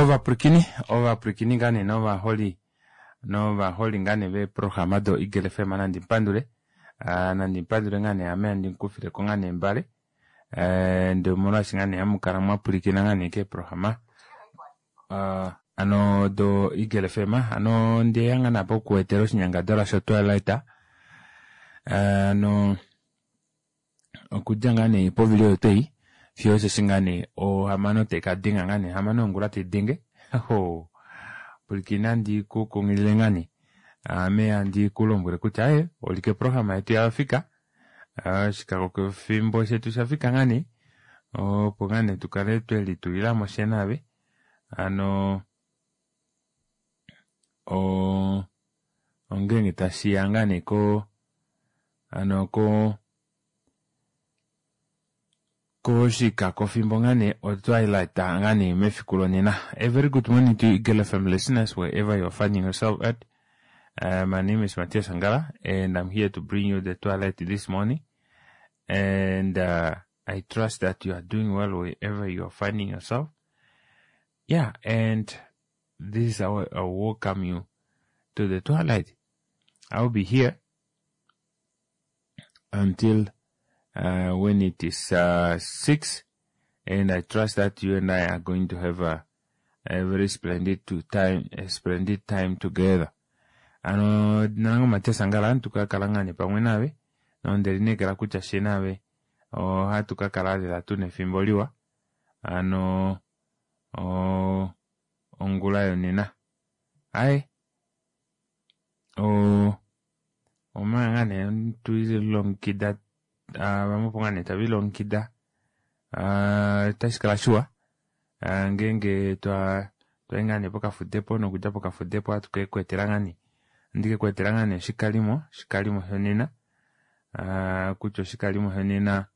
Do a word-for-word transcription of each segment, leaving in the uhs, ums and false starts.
Ova prikini, ova prikini ngane nova holi, nova holi ngane ve programa do Eagle F M nandi pandure, uh, nandi pandure ngane ame andi nkufire ko ngane mbale, uh, ndo mona ngane amukara mwa prikina ngane ke programa, uh, ano do Eagle F M, ano ndi yanga na poku etero nyanga dola shoto laita, uh, no, okujangane po video tei, Fiose singane o hamano te kadinga ngane hamano ngula te dinge ho pulkina ndi ku kongilengani ame andi kulombure kutae olike programa yetu ya Afrika ah shikako ke fimbo yetu ya Afrika ngane o pongane tukale tweli tuila moshenabe ano o ongenge tashiyangane ko ano ko ko shika ko fimbo ngane o twilight ngane mefikulo nina. A very good morning to Eagle F M listeners wherever you're finding yourself at. Uh, my name is Matthias Angala and I'm here to bring you the twilight this morning. And uh, I trust that you are doing well wherever you are finding yourself. Yeah, and this is how I welcome you to the twilight. I'll be here until Uh, when it is, uh, six, and I trust that you and I are going to have a, a very splendid to time, a splendid time together. Ano, nango Matthias Angala, tuka kalangani pamwe nawe, na nderine kala kucha shenawe, o hatuka kalale la tune fimboliwa, ano, o, ongulayo nina. Ae, o, o maangane, tuizi long kidat, Ah, vamos pongane tabilo nkida ah tashikala shua ah ngenge twa twengane poka fudepo no kuja poka fudepo atuke kweterangani ndike kweterangani shikalimo shikalimo henena ah kucho shikalimo henena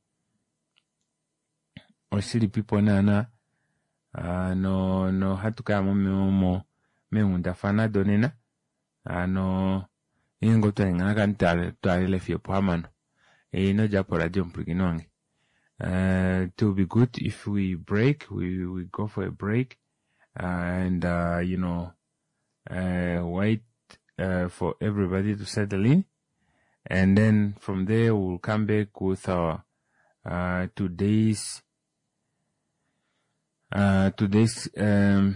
osili pipo nana ah no no hatuka mo mo meunda fana donena ah no ingo twengana kantale twale fio pamano. Eh, no japo radio mpriginwangi. Uh, it will be good if we break, we, we go for a break, uh, and, uh, you know, uh, wait, uh, for everybody to settle in. And then from there, we'll come back with our, uh, today's, uh, today's, um,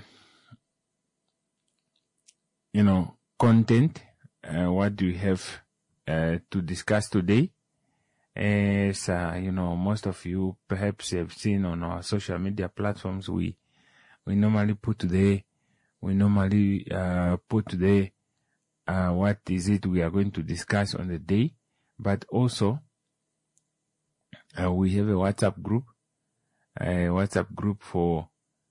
you know, content, uh, what do we have, uh, to discuss today? As, uh, you know, most of you perhaps have seen on our social media platforms, we, we normally put today, we normally, uh, put today, uh, what is it we are going to discuss on the day, but also, uh, we have a WhatsApp group, a WhatsApp group for,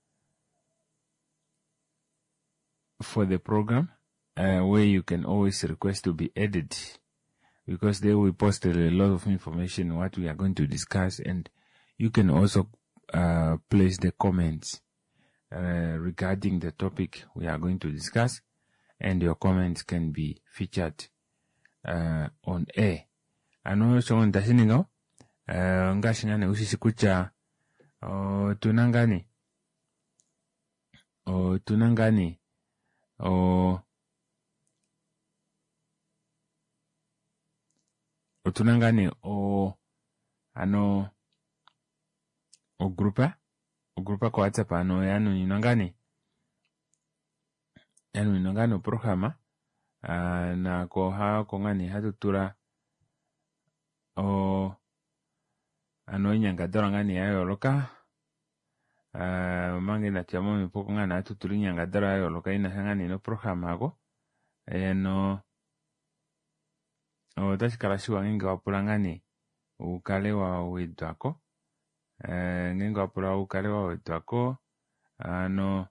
for the program, uh, where you can always request to be added. Because there we posted a lot of information, what we are going to discuss, and you can also uh, place the comments uh, regarding the topic we are going to discuss, and your comments can be featured uh, on air. Ano so ndasiningo uh, ngashingane usisikucha o tunangani o tunangani o Otunangani o ano o grupa o grupa kwa WhatsApp ano yanu ninangani yanu ninangani o programa uh, na ko ha ko ngani hatutura o ano nyanga dorangani ayo loka uh, mangi na tiamo mi poko ngana hatuturi nyanga dora ayo loka ina ngani no programa ako eno o tashikala shuwa ngenga wapula ngani ukale wa wetu ako eh, ngenga wapula ukale wa wetu ako ano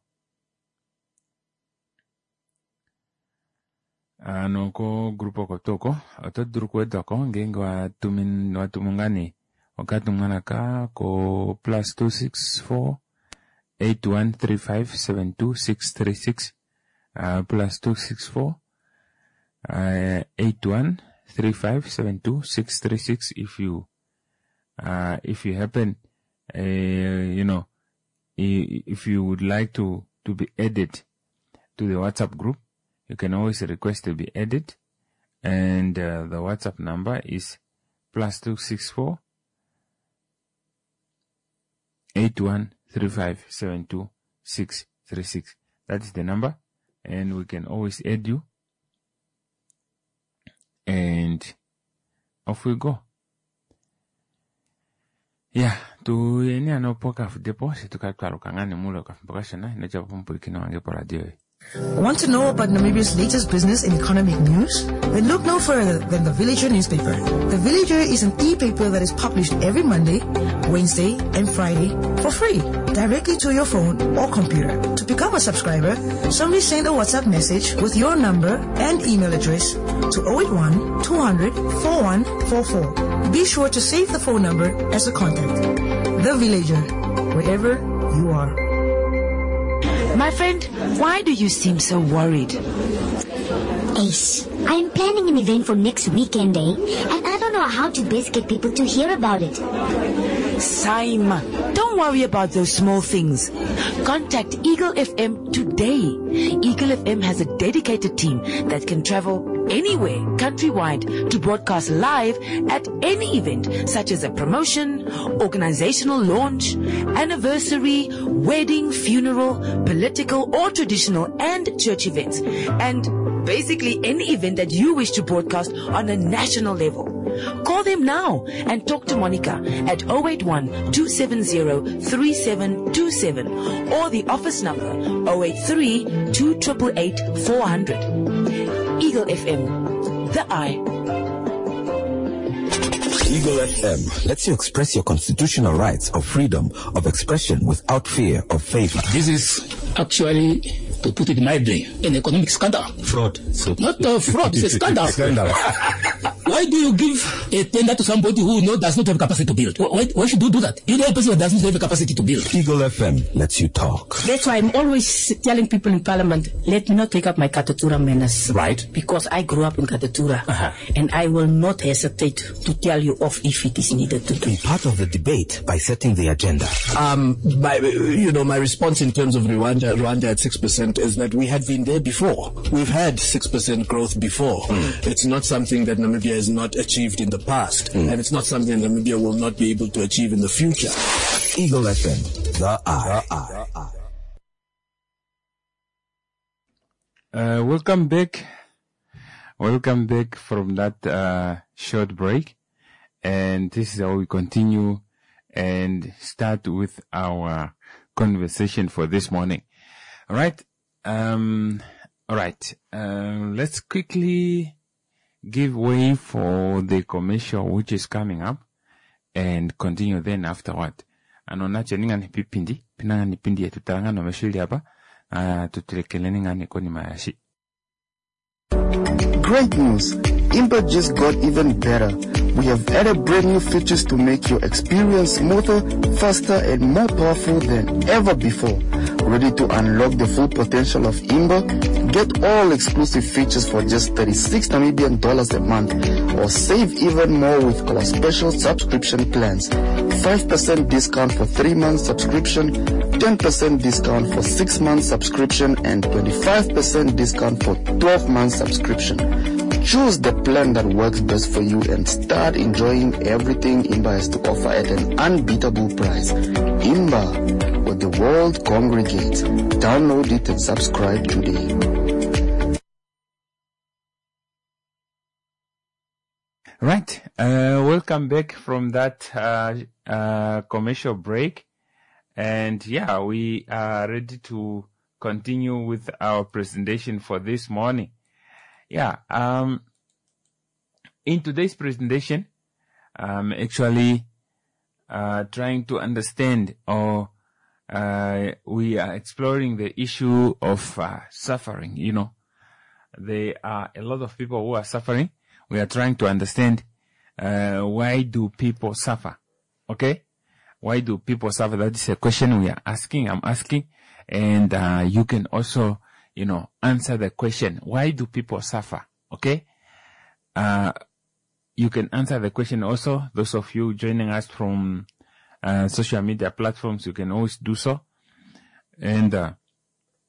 ano ko grupo kotoko oto druku wetu ako ngenga watumin watumungani wakatumungana ka ko plus two six four eight one three five seven two six three six uh, plus two six four uh, eight one three five seven two six three six if you uh if you happen uh you know if you would like to to be added to the WhatsApp group, you can always request to be added. And uh, the WhatsApp number is plus two six four eight one three five seven two six three six. That is the number, and we can always add you. And off we go. Yeah, to any anopoka depo se tukatwaro kangane mulo kafmpokashana ina chapa mpulikino wange po radio. Want to know about Namibia's latest business and economic news? Then look no further than The Villager newspaper. The Villager is an e-paper that is published every Monday, Wednesday, and Friday for free, directly to your phone or computer. To become a subscriber, simply send a WhatsApp message with your number and email address to zero eight one two hundred four one four four. Be sure to save the phone number as a contact. The Villager, wherever you are. My friend, why do you seem so worried? Ace, I'm planning an event for next weekend, eh? And I don't know how to best get people to hear about it. Saima, don't worry about those small things. Contact Eagle F M today. Eagle F M has a dedicated team that can travel anywhere countrywide to broadcast live at any event, such as a promotion, organizational launch, anniversary, wedding, funeral, political or traditional and church events, and basically any event that you wish to broadcast on a national level. Call them now and talk to Monica at zero eight one two seven zero three seven two seven or the office number zero eight three two eight eight eight four hundred. Eagle F M, the eye. Eagle F M lets you express your constitutional rights of freedom of expression without fear of favor. This is actually, to put it mildly, an economic scandal. Fraud. So Not a fraud, it's a scandal. Scandal. Why do you give a tender to somebody who no, does not have capacity to build? Why, why should you do that? You know a person who doesn't have the capacity to build. Eagle F M lets you talk. That's why I'm always telling people in Parliament, let me not take up my Katatura menace. Right. Because I grew up in Katatura. Uh-huh. And I will not hesitate to tell you off if it is needed to do. Be part of the debate by setting the agenda. Um, my, you know, my response in terms of Rwanda, Rwanda at six percent is that we had been there before. We've had six percent growth before. Mm. It's not something that Namibia has not achieved in the past. Mm. And it's not something that Namibia will not be able to achieve in the future. Eagle F M, the eye. The eye. Uh, welcome back. Welcome back from that uh, short break. And this is how we continue and start with our conversation for this morning. All right. Um, all right. Uh, let's quickly give way for the commercial which is coming up and continue then afterward. Anonache ninga ni pipindi, pinanga ni pindi ya tutaranga no meshuli hapa, uh, tutelekele ninga ni koni mayashi. Great news! Imba just got even better. We have added brand new features to make your experience smoother, faster, and more powerful than ever before. Ready to unlock the full potential of Imba? Get all exclusive features for just thirty-six Namibian dollars a month, or save even more with our special subscription plans. five percent discount for three months subscription, ten percent discount for six months subscription, and twenty-five percent discount for twelve months subscription. Choose the plan that works best for you and start enjoying everything Imba has to offer at an unbeatable price. Imba, where the world congregates. Download it and subscribe today. Right. Uh, welcome back from that uh, uh, commercial break. And yeah, we are ready to continue with our presentation for this morning. Yeah, um, in today's presentation, I'm actually uh, trying to understand, or uh, we are exploring the issue of uh, suffering. You know, there are a lot of people who are suffering. We are trying to understand uh, why do people suffer? Okay, why do people suffer? That is a question we are asking. I'm asking, and uh, you can also, you know, answer the question, why do people suffer? Okay? Uh, you can answer the question also. Those of you joining us from uh, social media platforms, you can always do so. And uh,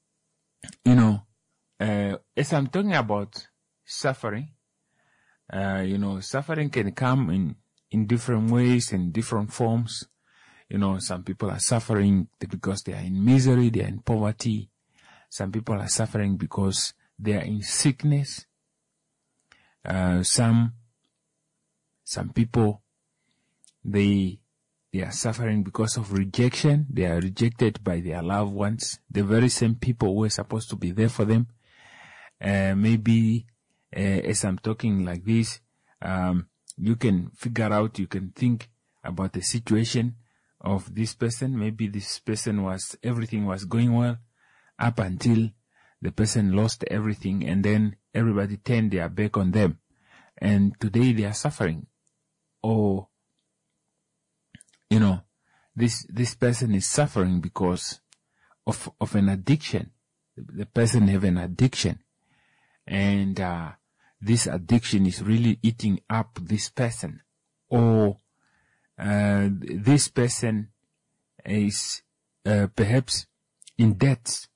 you know, uh, as I'm talking about suffering, uh, you know, suffering can come in, in different ways and different forms. You know, some people are suffering because they are in misery, they are in poverty. Some people are suffering because they are in sickness. Uh, some, some people, they, they are suffering because of rejection. They are rejected by their loved ones, the very same people who are supposed to be there for them. Uh, maybe, uh, as I'm talking like this, um, you can figure out, you can think about the situation of this person. Maybe this person was, everything was going well up until the person lost everything, and then everybody turned their back on them. And today they are suffering. Or, you know, this, this person is suffering because of, of an addiction. The person have an addiction. And, uh, this addiction is really eating up this person. Or, uh, this person is, uh, perhaps in debt.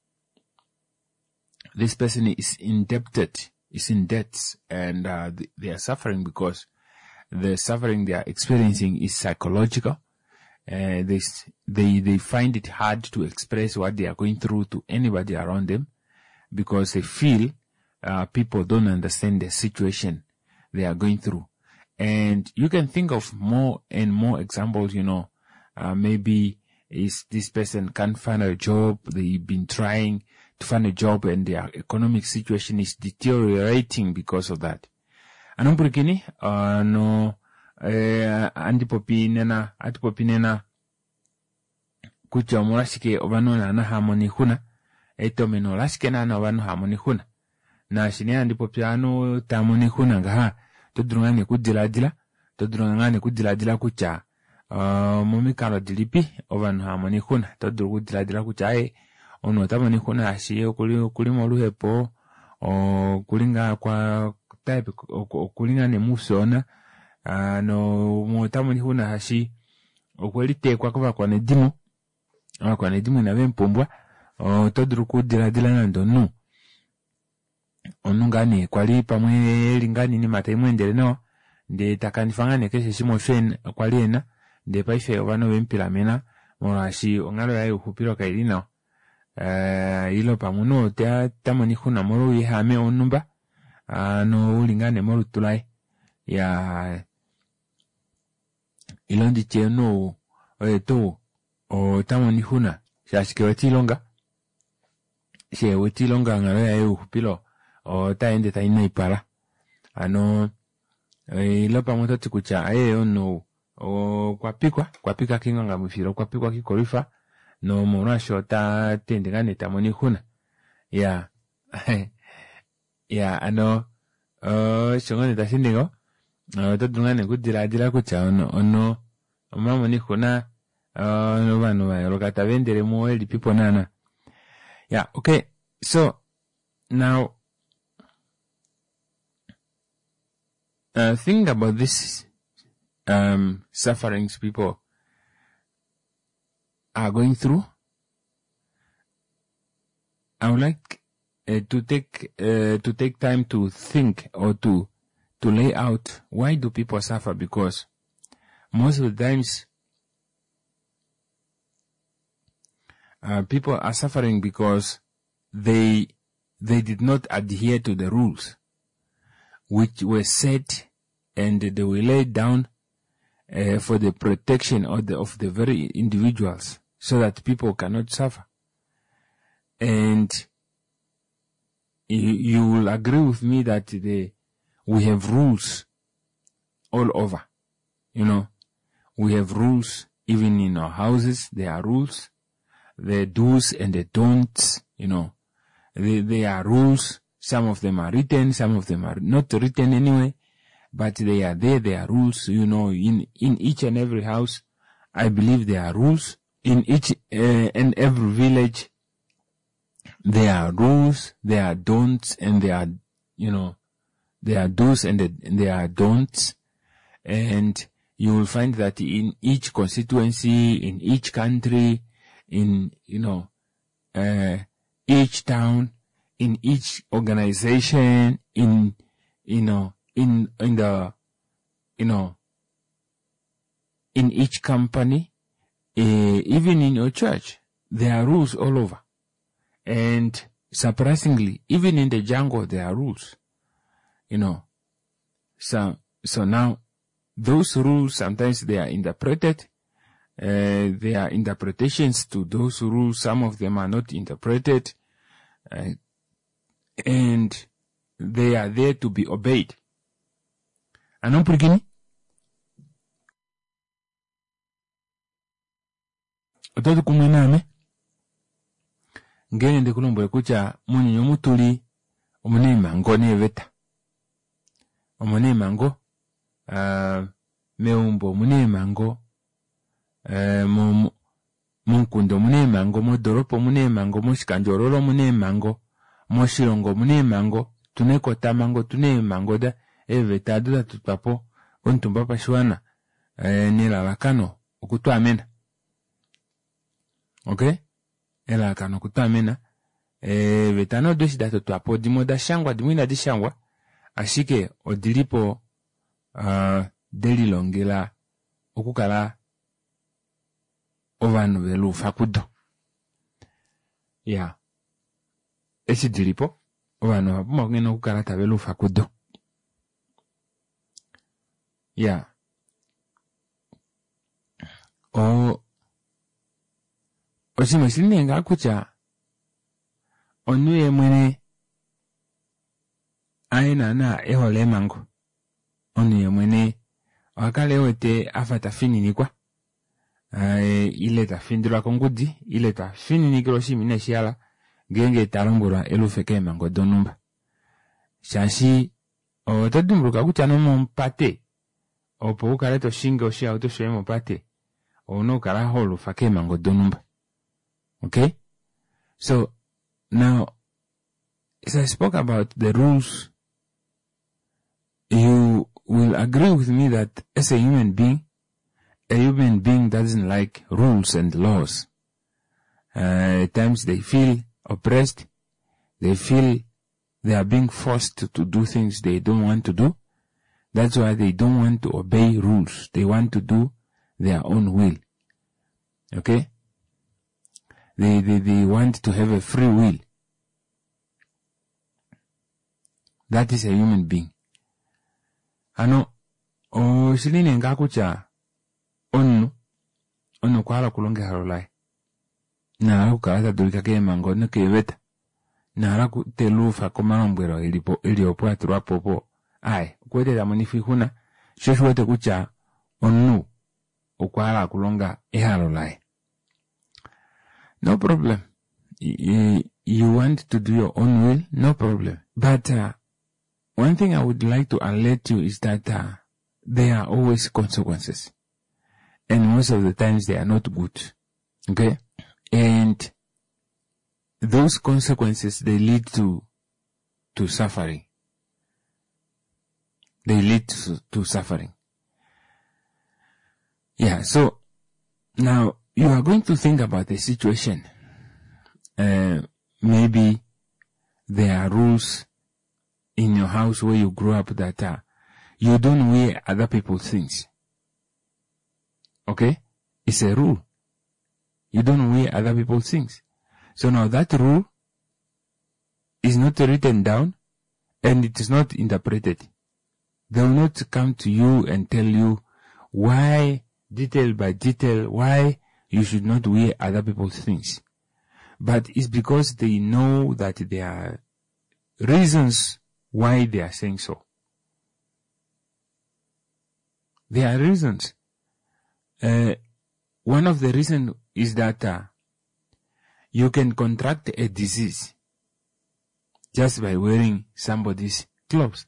This person is indebted, is in debt, and, uh, they are suffering because the suffering they are experiencing is psychological. Uh, they, they, they find it hard to express what they are going through to anybody around them because they feel, uh, people don't understand the situation they are going through. And you can think of more and more examples, you know, uh, maybe is this person can't find a job, they've been trying to find a job and their economic situation is deteriorating because of that. Anompurikini, uh, no, eh, antipopi nena, antipopi nena, kucha morashike obano na na harmony huna, eto meno lashike na na obano harmony huna. Na shine antipopi ano tamoni huna ngaha, todrungane kudiladila, todrungane kudiladila kucha, uh, mumi karo dilipi, obano harmony huna, todrungu kudiladila kucha, eh, ono tamoni huna ashiye kuli, kuli molu hepo, o kulinga kwa, type okulinga ne musona ano mutamu ni huna hashi okwelite kwa kwa kwa nedimu kwa nedimu na bempombwa o todru kudira dila nando no onungane kwali pamwe lingani ni matemwe ndele no nde takanifangane keshe shimo fen kwali ena nde paife obano bempila mena morashi ongalo yayo kupiro kailino eh ilo pamuno te tamoni huna moro yihame onumba Uh, no ulingane moru tulai ya ilondi che no eto o tamoni huna shashike wetilonga she wetilonga ngaro ya yu pilo o taende taina ipara ano e, ilopa moto tikucha aye ono o kwa pikwa kwa pika kinga mufiro kwa pikwa kikorifa no morasho ta tendegane tamoni huna ya ya ano uh shongone tasindingo uh todungane kudira dira kucha ono ono mama ni kuna uh no bano ba rokata vendere mo eli people nana. Yeah, okay. So now uh think about this um sufferings people are going through. I would like Uh, to take uh, to take time to think or to to lay out why do people suffer, because most of the times uh, people are suffering because they they did not adhere to the rules which were set and they were laid down uh, for the protection of the of the very individuals so that people cannot suffer. And you, you will agree with me that the, we have rules all over. You know, we have rules even in our houses. There are rules, the do's and the don'ts. You know, they, there are rules. Some of them are written, some of them are not written anyway, but they are there. There are rules. You know, in in each and every house, I believe there are rules. In each uh, and every village, there are rules, there are don'ts, and there are, you know, there are do's and there are don'ts. And you will find that in each constituency, in each country, in, you know, uh, each town, in each organization, in, you know, in, in the, you know, in each company, uh, even in your church, there are rules all over. And surprisingly, even in the jungle, there are rules. You know, so, so now, those rules, sometimes they are interpreted. Uh, there are interpretations to those rules. Some of them are not interpreted. Uh, and they are there to be obeyed. Ano pergini? Ototo kumwename. Ngene de kulombo kucha muni nyomutuli omune mango ne veta. Omune mango uh, meumbo mune mango uh, mu munkundo mune mango mo doropo mune mango mo shikanjororo mune mango mo shilongo mune mango tune kota mango tune mango da eveta da tutapo ontumba pashwana uh, nilalakano okutu amena. Okay? Ela kano kutamena eh vetano doshi dato twapo dimo da shangwa dimina di shangwa ashike odilipo uh, deli longela okukala ovano velu fakudo ya esi dilipo ovano hapuma kungena okukala tabelu fakudo ya o Osimo siline nga kucha onuye mwene aina na ehole mango. Onuye mwene wakale wete afata fini nikwa. Ae ileta findura kongudi, ileta fini nikroshi mine shiala genge tarongura elufeke mango donumba. Shashi o tadumruka kucha no mpate. O po ukale to shingo oshi auto shoe mpate. O no kara holu fake mango donumba. Okay? So, now, as I spoke about the rules, you will agree with me that as a human being, a human being doesn't like rules and laws. Uh, at times they feel oppressed. They feel they are being forced to, to do things they don't want to do. That's why they don't want to obey rules. They want to do their own will. Okay? They, they, they want to have a free will. That is a human being. Ano, o shiline ngakucha onu, onu kwa kulonge harolai. Na ala kukalata dulika ke mango no ke veta. Na ala kutelufa komanombwero ilipo, iliopo aturwa popo. Ai, kwete da manifihuna, shoshuwete kucha onu, ukwala kulonga eharolai. No problem. You, you want to do your own will? No problem. But uh, one thing I would like to alert you is that uh, there are always consequences. And most of the times they are not good. Okay? And those consequences, they lead to, to suffering. They lead to, to suffering. Yeah, so now, you are going to think about the situation. Uh, maybe there are rules in your house where you grew up that uh, you don't wear other people's things. Okay? It's a rule. You don't wear other people's things. So now that rule is not written down and it is not interpreted. They will not come to you and tell you why, detail by detail, why you should not wear other people's things. But it's because they know that there are reasons why they are saying so. There are reasons. Uh, one of the reasons is that uh, you can contract a disease just by wearing somebody's clothes.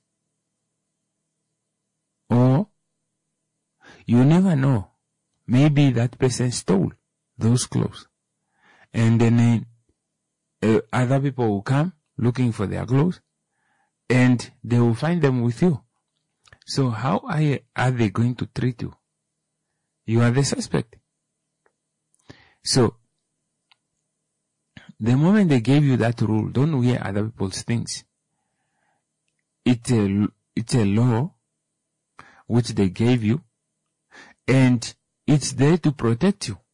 Or you never know. Maybe that person stole those clothes. And then uh, other people will come looking for their clothes and they will find them with you. So how are, are they going to treat you? You are the suspect. So The moment they gave you that rule, don't wear other people's things. It's a, it's a law which they gave you, and it's there to protect you.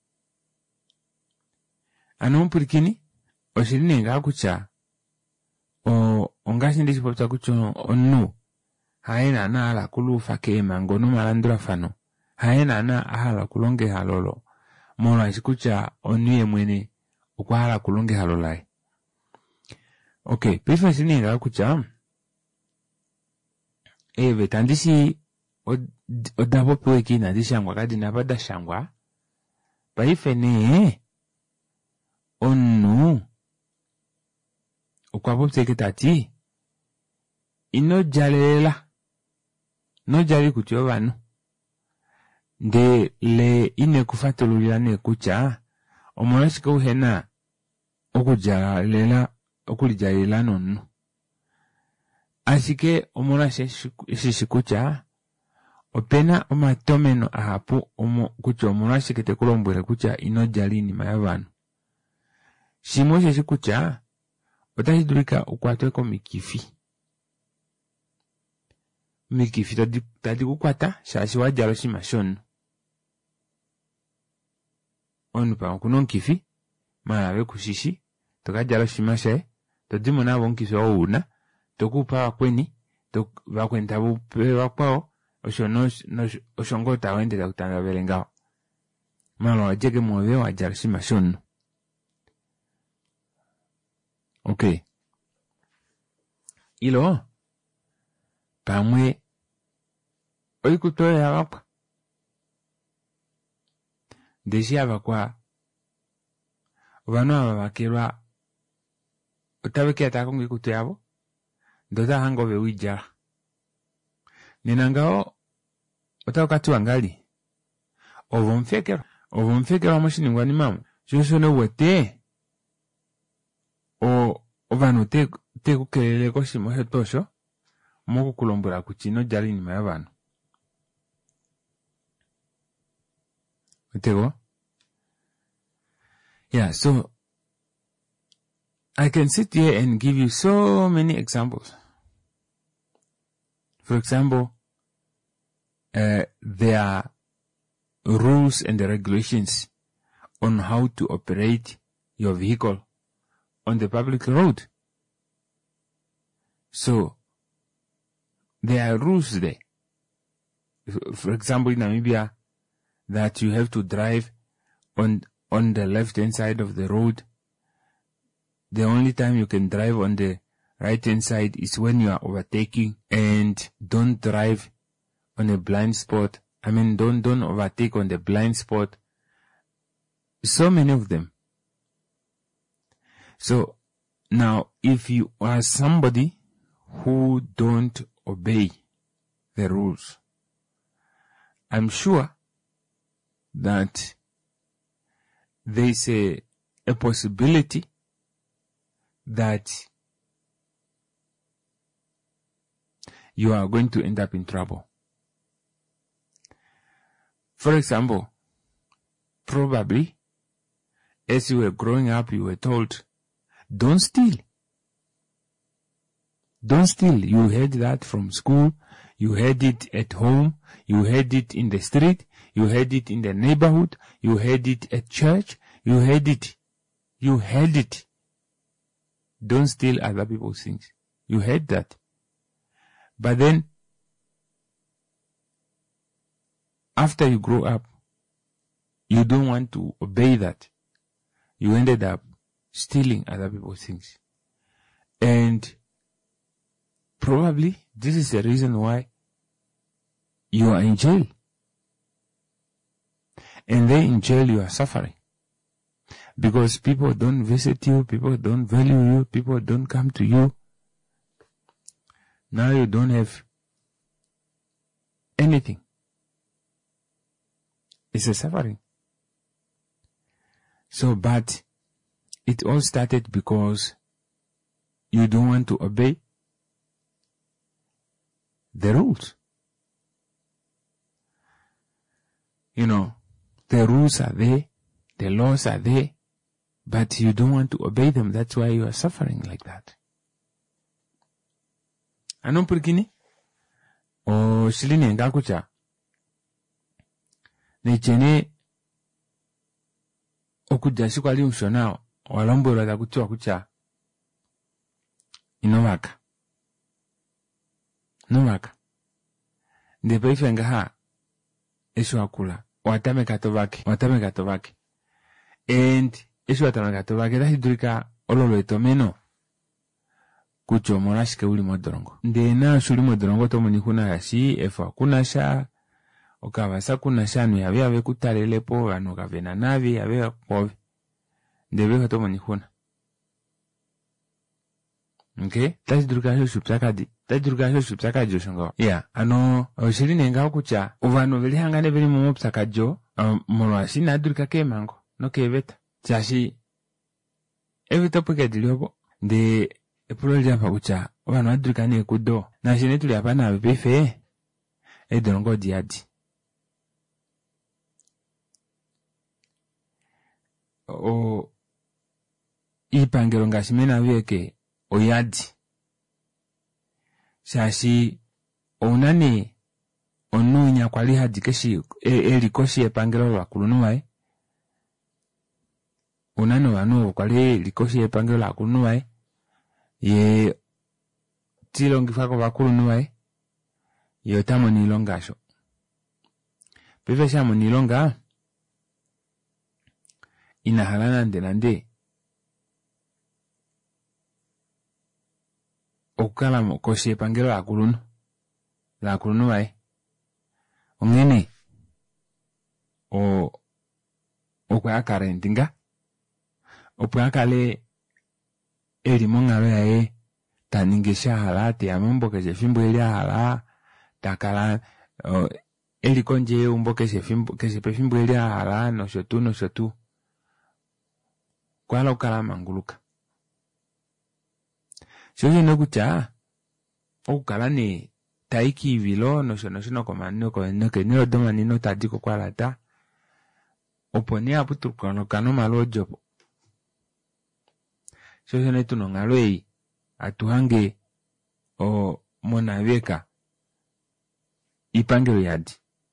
Anompurikini, oshirine nga kucha, o ongashi ndishi popta kucho onu, haena na ala kulufa kema ngono malandra fano, haena na ala kulonge halolo, mona shikucha onuye mwene, ukwa ala kulonge halolai. Okay, pifa shirine nga kucha, eve tandisi odabo pweki na dishangwa kadi nabada shangwa, pa ife ne, onu ukwapo tseketati ino jalela no jali kutyo banu nde le ine kufatululira ne kucha omolashika uhena okujalela okulijalela nonu asike omolashe shishikucha opena omatomeno ahapu omo kucho omolashike tekulombwele kucha ino jali ni mayavanu. Shimo sheshe kucha, otashidulika ukwatweko mikifi. Mikifi tadi, tadi kukwata, shashi wajalo shima shonu. Onu pa kunon kifi, malawe kushishi, toka jalo shima she, todi mona wonkifi wa una, toku pa wakweni, toku wakwenta wupe wakwao, oshono, oshongo tawende da kutanga velengao. Malo wajege mwewe wajalo shima shonu. Okay. Ilo, pamwe, oikutoe ya wapa. Deshi ya wakwa, wano wa wakirwa, otaweke atakongi kutoe yabo, doda hango we wijara. Ninangao, otawakatu wangali, ovomfekero, ovomfekero wa moshini ngwani mamu, shosho no wete, o ovano te te kukelele koshimo hetosho moko kulombora kuchino jali ni mayavano utego. Yeah, so I can sit here and give you so many examples. For example, uh, there are rules and regulations on how to operate your vehicle on the public road. So, there are rules there. For example, in Namibia, that you have to drive on, on the left-hand side of the road. The only time you can drive on the right-hand side is when you are overtaking, and don't drive on a blind spot. I mean, don't, don't overtake on the blind spot. So many of them. So, now, if you are somebody who don't obey the rules, I'm sure that there's a, a possibility that you are going to end up in trouble. For example, probably, as you were growing up, you were told, don't steal. Don't steal. You heard that from school. You heard it at home. You heard it in the street. You heard it in the neighborhood. You heard it at church. You heard it. You heard it. Don't steal other people's things. You heard that. But then, after you grow up, you don't want to obey that. You ended up stealing other people's things. And probably this is the reason why you are in jail. And then in jail you are suffering. Because people don't visit you, people don't value you, people don't come to you. Now you don't have anything. It's a suffering. So, but it all started because you don't want to obey the rules. You know, the rules are there, the laws are there, but you don't want to obey them. That's why you are suffering like that. Anon purkini? O shiline ngakucha. Nechene okuja sikwali umshonao. Walombo la kutu akucha. Inovaka. Novaka. Ndepe ifenga ha. Eshu akula. Watame katovaki. Watame katovaki. And eshu watame katovaki. Dahi durika ololo etomeno. Kucho morashike uli modorongo. Ndena shuli modorongo tomo nikuna yashi. Efa kuna sha. Okawasa kuna sha. Nuyawe yawe kutalelepo. Ano kavena navi. Yawe kovi. Ndebe katomo nikuna. Okay? Tashi durika sho shupsaka di. Tashi durika sho shupsaka jo shongo. Yeah. Ano, oshiri nenga kucha. Uvano vili hangane vili momo psaka jo. Um, Moroashi na durika ke mango. No ke eveta. Chashi. Eveta puke diliobo. De, epulo japa kucha. Uvano durika ne kudo. Na shine tuli hapa na befe. E dorongo diadi. O, ipangelo ngashimena weke. Oyadi. Shashi onane onunya kwali hadi keshi eli koshi epangelo la kulunuwae. Onane wanu kwali likoshi epangelo la kulunuwae. Ye tilongifako wa kulunuwae. Ye otamo nilonga sho. Pefe shamo nilonga. Inahalana ndenande. Okukala mo koshi epangelo la kulunu. La kulunu wae. Ongene. O. Okwe akare ndinga. Okwe akale. Eri mongalo ya e. Taningesha hala. Te amemboke se fimbo eri hala. Takala. O, eri konje umboke se fimbo. Ke se pe fimbo eri hala. No shotu no shotu. Kwa la okala manguluka. Shoji no kucha, okukala ni taiki vilo, no shono shono komano ko no ke no doma ni no tadiko kwa lata. Oponi aputu kono kano malo jopo. Shoji no tuno ngaloi atuhange o mona weka ipangelo yadi.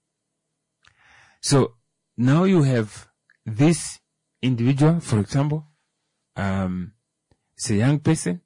So now you have this individual, for example, um, it's a young person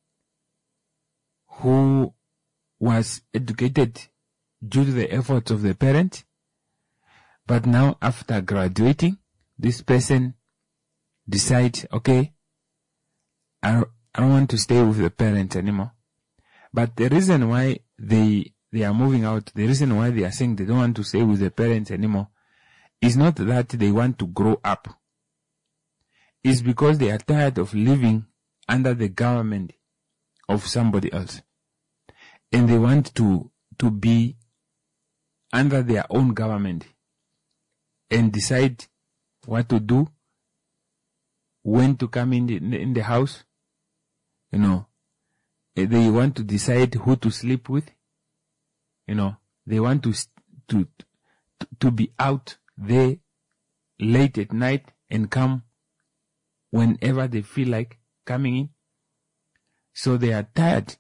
who was educated due to the efforts of the parent, but now after graduating, this person decides, okay, I, I don't want to stay with the parents anymore. But the reason why they they are moving out, the reason why they are saying they don't want to stay with the parents anymore, is not that they want to grow up. It's because they are tired of living under the government of somebody else. And they want to, to be under their own government and decide what to do, when to come in the, in the house. You know, they want to decide who to sleep with. You know, they want to, to, to be out there late at night and come whenever they feel like coming in. So they are tired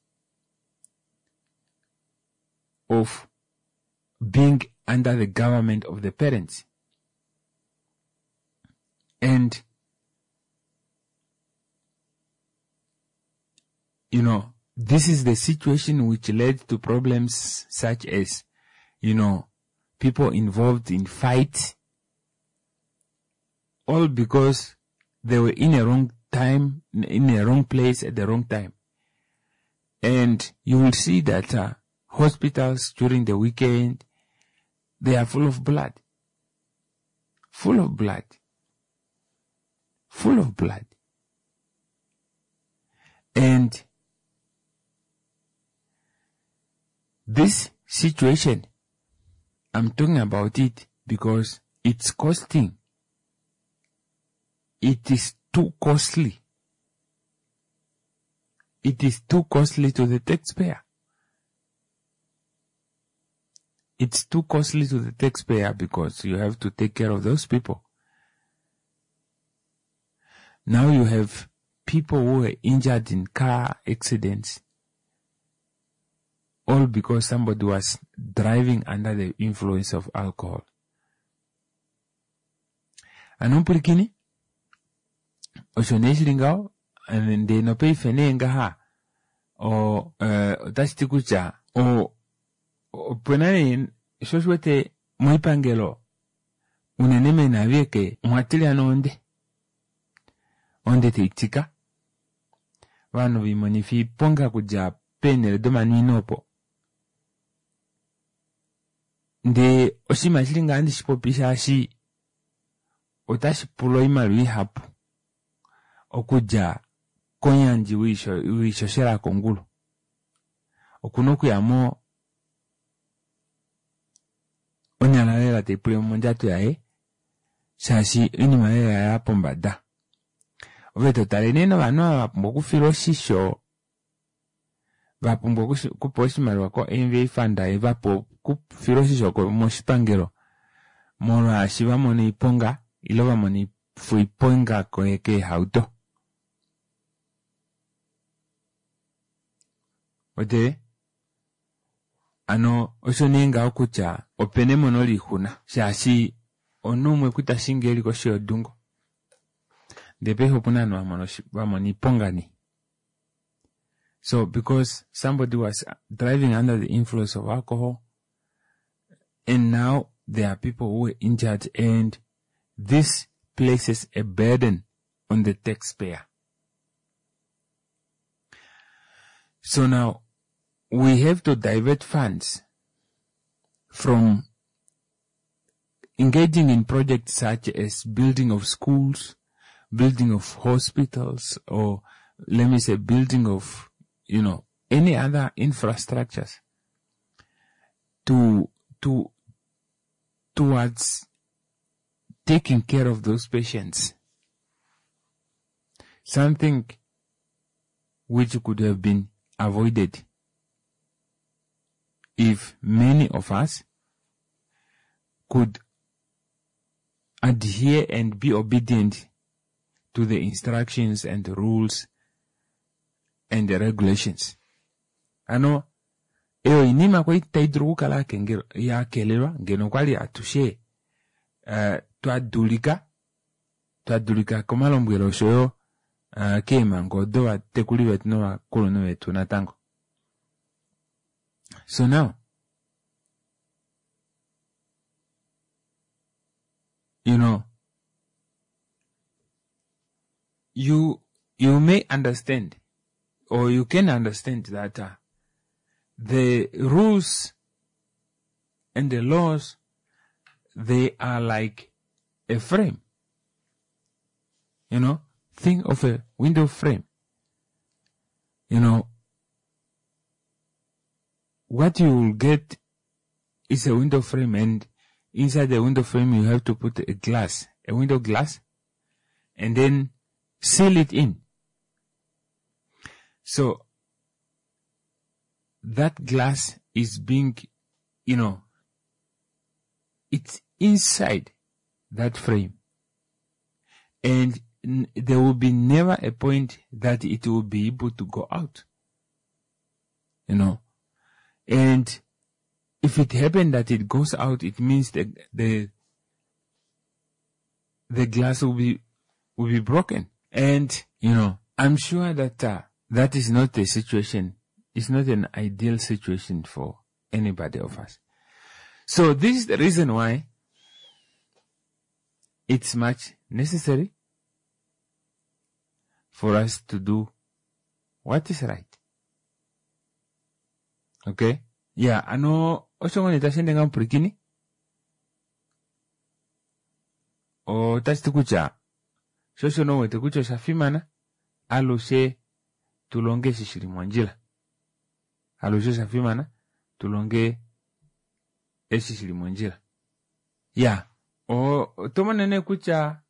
of being under the government of the parents. And, you know, this is the situation which led to problems such as, you know, people involved in fights, all because they were in a wrong time, in a wrong place at the wrong time. And you will see that uh, hospitals during the weekend, they are full of blood. Full of blood. Full of blood. And this situation, I'm talking about it because it's costing. It is too costly. It is too costly to the taxpayer. It's too costly to the taxpayer because you have to take care of those people. Now you have people who were injured in car accidents, all because somebody was driving under the influence of alcohol. Anumpurikini, oshoneshilingao, and they no pay fenenga ha, o, uh, tastikucha, o, o, penani, shoshwete, moipangelo, uneneme na vieke, mwatili anonde, onde te itika, wano vimonifi ponga kuja pene domani nopo. Nde oshima shilinga andi shipopisha ashi otashi pulo imalu ihapu okuja konyanji wisho wisho shera kongulu okunoku yamo onyalalera te pule monjatu yae shashi inimalera ya pombada oveto tale neno vanu vapumbo kufilo shisho vapumbo kupo oshimali wako enve ifanda evapo kufilo shisho ko moshipangelo molo ashi vamone iponga ilo vamone fuiponga koeke hauto ote ano oshoninga okucha opene mono lihuna shashi onumwe kutashingeli ko shiodungo depeho punano vamone vamone ipongani. So because somebody was driving under the influence of alcohol, and now there are people who are injured, and this places a burden on the taxpayer. So now we have to divert funds from engaging in projects such as building of schools, building of hospitals, or let me say building of, you know, any other infrastructures to, to, towards taking care of those patients. Something which could have been avoided if many of us could adhere and be obedient to the instructions and the rules and the regulations. Ano, eo inima kwa itaidruku kala kengero ya kelelwa ngeno kwali atushe uh, tuadulika tuadulika komalo mbwelo shoyo uh, kema ngodo wa tekuli wetu wa kolono wetu na tango. So now, you know, you you may understand, or you can understand that uh, the rules and the laws, they are like a frame. You know, think of a window frame. You know, what you will get is a window frame, and inside the window frame you have to put a glass, a window glass, and then seal it in. So that glass is being, you know, it's inside that frame, and n- there will be never a point that it will be able to go out, you know. And if it happened that it goes out, it means that the the glass will be will be broken. And you know, I'm sure that uh, that is not a situation. It's not an ideal situation for anybody of us. So this is the reason why it's much necessary for us to do what is right. Okay? Yeah, ano, osho ni tashende nga mpurikini? O tashti kucha. Shosho no wete kucho shafimana. Alo she tulonge shishiri mwanjila. Alo she shafimana. Tulonge shishiri mwanjila. Yeah. O, toma nene kucha.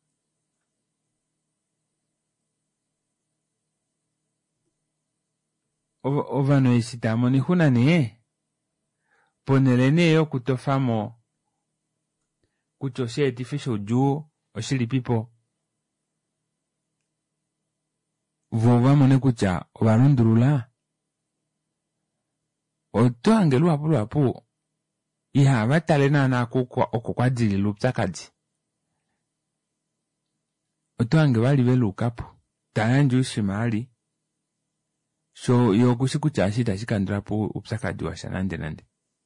Ovano isitamo ni huna ni ponelene yo kutofamo kuchoshe etifisho juu oshili pipo vova mone kucha obarundurula otoange luapu luapu iha batalena na kukwa okukwadzili lupsakadzi otoange bali belukapu tayanju shimali so yokushi kucha ashita shikandrapo upsakadzi washa nande nande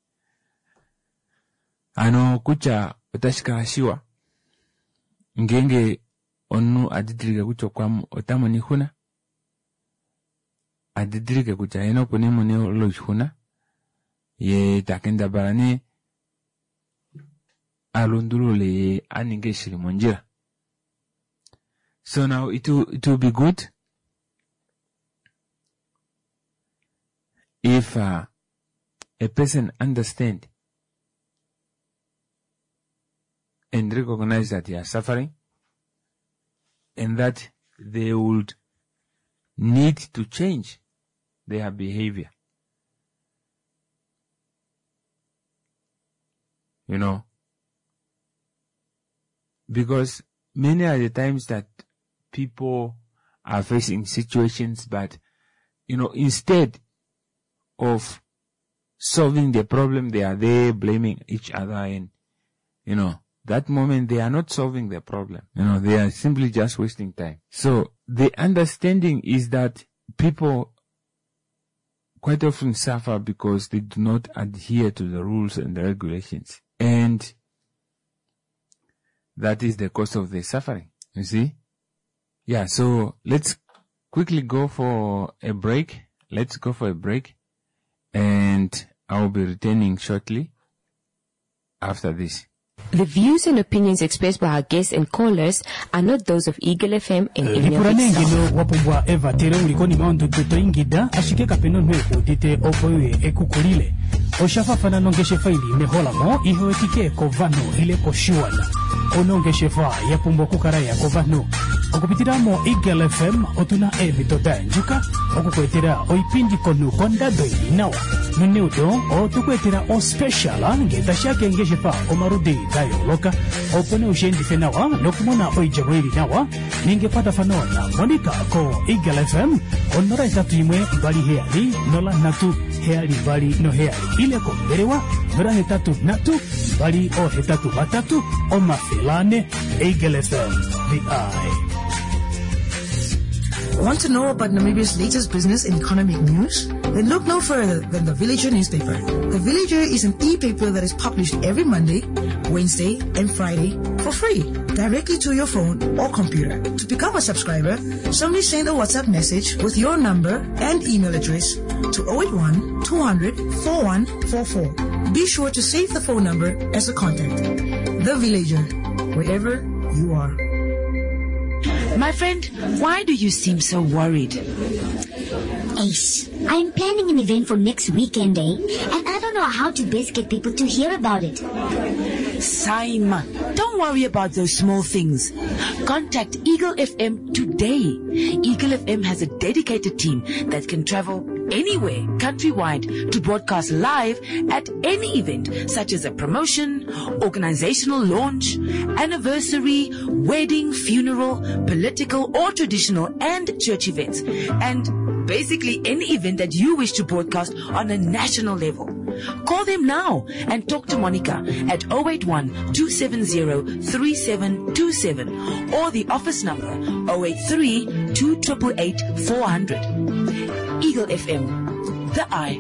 ano kucha otashikashiwa ngenge onu adidirike kucho kwamu otamoni huna adidirike kucha eno pone mone lochuna ye takenda barani alundulule ye aninge shiri monjira. So now it will, it will be good if uh, a person understand and recognize that they are suffering and that they would need to change their behavior. You know, because many are the times that people are facing situations, but, you know, instead of solving the problem, they are there blaming each other, and, you know, that moment they are not solving the problem. You know, they are simply just wasting time. So the understanding is that people quite often suffer because they do not adhere to the rules and the regulations. And that is the cause of the suffering, you see? Yeah, so let's quickly go for a break. Let's go for a break. And I will be returning shortly after this. The views and opinions expressed by our guests and callers are not those of Eagle F M and any of its staff. Wapumbwa Eva tere ulikoni maundu tuto ingida ashike kapeno nweko dite opowe ekukulile oshafa fana nongeshe faili mehola mo iho tike kovano ile koshuana onongeshe fa yapumbwa kukara ya kovano okupitiramo Eagle F M otuna ebitoda njuka okukwetera oipindi konu konda doi nawa nuneudo otukwetera o special ngeta shake ngeshe fa omarudi dayo loka opone ushendi fenawa nokumona oijabwiri nawa ningepata fanona Monica ko Eagle F M onora itatu imwe bali heali nola natu heali bali no heali ile ko berewa nora hetatu natu bali o hetatu batatu o mafilane Eagle F M the eye. Want to know about Namibia's latest business and economic news? Then look no further than The Villager newspaper. The Villager is an e-paper that is published every Monday, Wednesday, and Friday for free, directly to your phone or computer. To become a subscriber, simply send a WhatsApp message with your number and email address to zero eight one, two hundred, forty-one forty-four. Be sure to save the phone number as a contact. The Villager, wherever you are. My friend, why do you seem so worried? Ace, I'm planning an event for next weekend, eh? And I don't know how to best get people to hear about it. Simon, don't worry about those small things. Contact Eagle F M today. Eagle F M has a dedicated team that can travel anywhere countrywide to broadcast live at any event, such as a promotion, organizational launch, anniversary, wedding, funeral, political or traditional and church events, and basically any event that you wish to broadcast on a national level. Call them now and talk to Monica at zero eight one, two seven zero, three seven two seven or the office number zero eight three, two eight eight, four hundred. Eagle F M, the eye.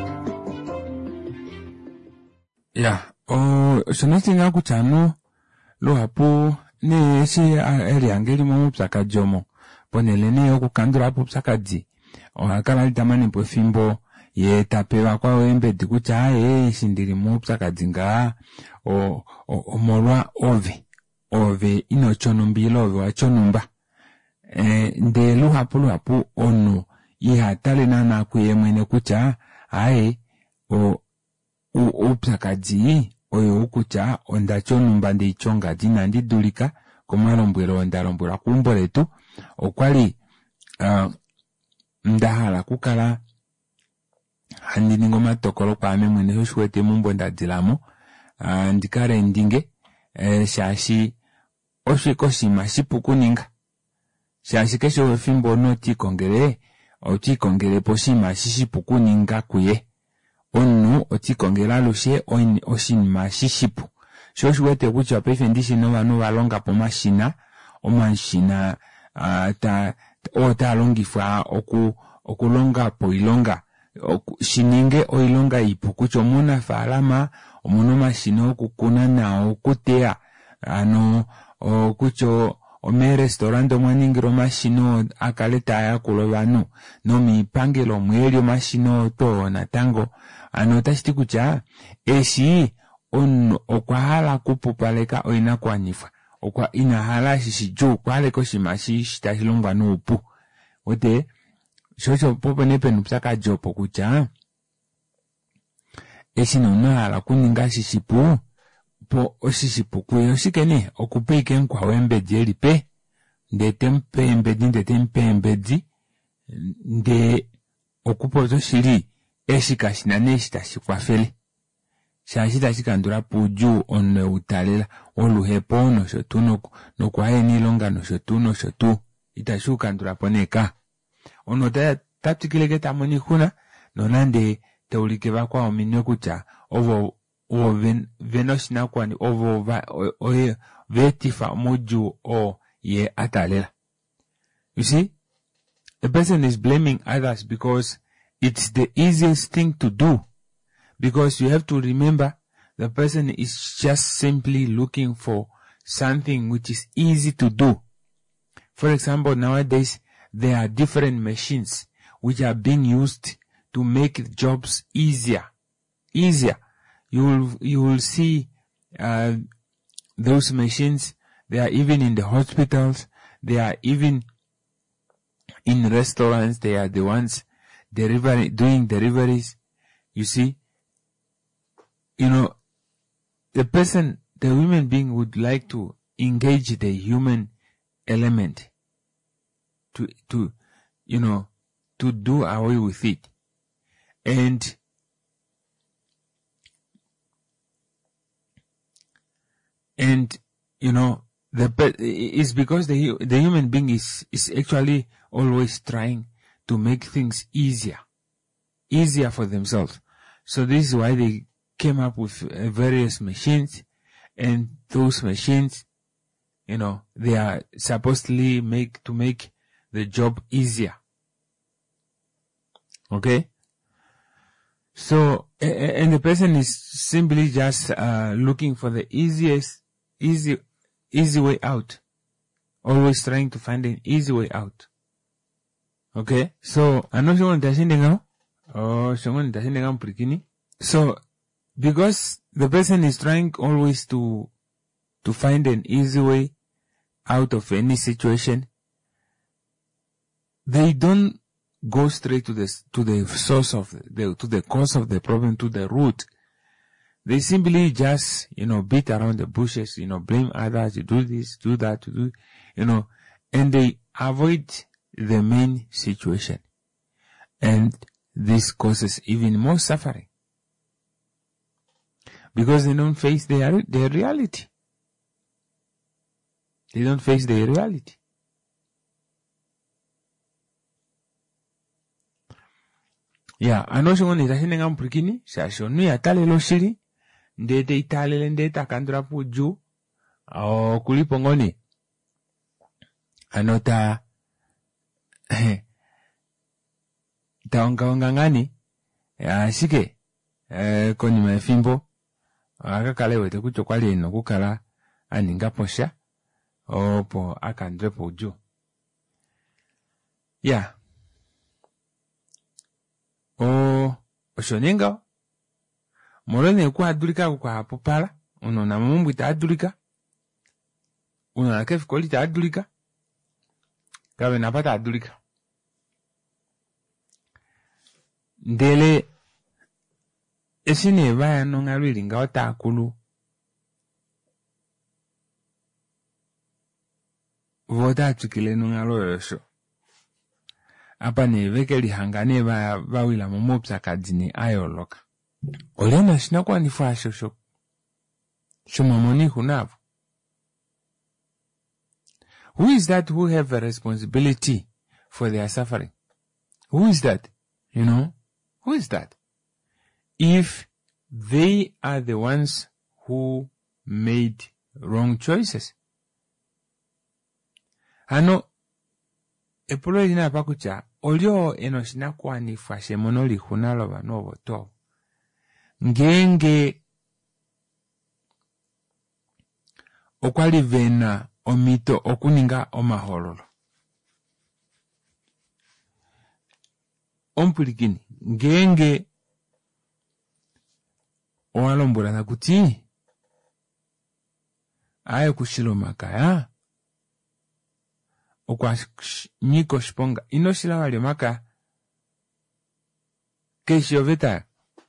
Yeah, oh, so nothing aku chano lo hapo ne si eri angeli mo psaka jomo ponele ne oku kandura hapo psaka di o akala tamani po fimbo ye tapewa kwa wembe dikucha e shindiri mo psaka dinga o o morwa ove ove ino chonumbilo ove wa chonumba eh nde lo hapo lo hapo ono iha tale nana kuye mwene kucha ae o u upsakadzi oyo ukucha ondacho numba ndi chonga dina ndi dulika komalombwero ondalombwera kumboletu okwali uh, ndahala kukala handini ngoma tokolo kwa ame mwene hoshwete mumbo ndadilamo uh, ndikare ndinge eh, shashi oshwe koshima shipukuninga Shashikesho fimbo no ti kongere, o ti kongere poshi mashishi puku ninga kuye. Onu o ti kongera lushe o shin mashishipu. Shoshwete kucha pefendishi no wanu walonga po mashina, o mashina, uh, ta, o ta longifwa oku, oku longa po ilonga. Oku, shininge o ilonga ipukucho muna falama, o mono mashina oku kuna na okutea, ano, o kucho, o me restaurando mwaningiro mashino akaleta ya kulovanu, no mi pangelo mwelio mashino to natango, ano tashiti kucha, eshi, on, okwahala kupupaleka o inakwanifa, okwa inahala shishijo, kwaleko shimashi shitashilongwa no upu. Ote, shosho popo nepe nupsaka jopo kucha, eshi no nahala kuninga shishipu, po oshishipu kuyo shikene okupeike nkwa wembedi elipe nde tempe embedi nde tempe embedi nde okupozo shiri eshikashina neshitashikwa shashita shikandura puju onne utalela oluhepo no shotu no no kwae nilonga no shotu no shotu itashukandura poneka ono ta taptikileke tamoni kuna no nande teulike bakwa ominwe kucha ovo o ven venosina kwani ovo va o vetifa moju o ye atalela. You see, a person is blaming others because it's the easiest thing to do, because you have to remember the person is just simply looking for something which is easy to do. For example, nowadays there are different machines which are being used to make jobs easier easier You will, you will see, uh, those machines. They are even in the hospitals. They are even in restaurants. They are the ones delivery, doing deliveries. You see, you know, the person, the human being would like to engage the human element to, to, you know, to do away with it. And And, you know, the, it's because the, the human being is, is actually always trying to make things easier, easier for themselves. So this is why they came up with uh, various machines, and those machines, you know, they are supposedly make, to make the job easier. Okay? So, and the person is simply just, uh, looking for the easiest, easy, easy way out. Always trying to find an easy way out. Okay? So, ano siya ntasinde nga? Oh, siya ntasinde nga mpurikini. So, because the person is trying always to, to find an easy way out of any situation, they don't go straight to the, to the source of the, to the cause of the problem, to the root. They simply just, you know, beat around the bushes, you know, blame others, you do this, do that, to do, you know, and they avoid the main situation. And this causes even more suffering. Because they don't face their, their reality. They don't face their reality. Yeah, anosho ngoni tasine ngam prikini, sasho nui atale lo shiri, ndete itale ndete kandra puju, o kulipo ngoni. Anota, taonga onga ngani, ya shike, eh, koni mefimbo, akakale wete kucho kwali ino kukala, aninga posha, opo akandre puju. Yeah. O oshoninga molone kwa adulika kwa hapopala uno na mumbu ita adulika uno na kefi koli ita adulika kawe napata adulika ndele esine vaya nonga lwili nga wata akulu vota atukile nonga loyosho apa ne vekeli hangane va vawila momopsa kadini ayoloka olena shina kwa nifasho sho shumamoni hunavo Who is that who have a responsibility for their suffering? Who is that? You know? Who is that? If they are the ones who made wrong choices. Ano, epulo lina pakucha, olio eno sinakuwa ni fashe monoli hunalo vanovo to. Ngenge okwali vena omito okuninga omahololo. Ompulikini, ngenge owalombula na kuti aye kushilo makaya okwa niko shiponga inoshila wali maka kesho veta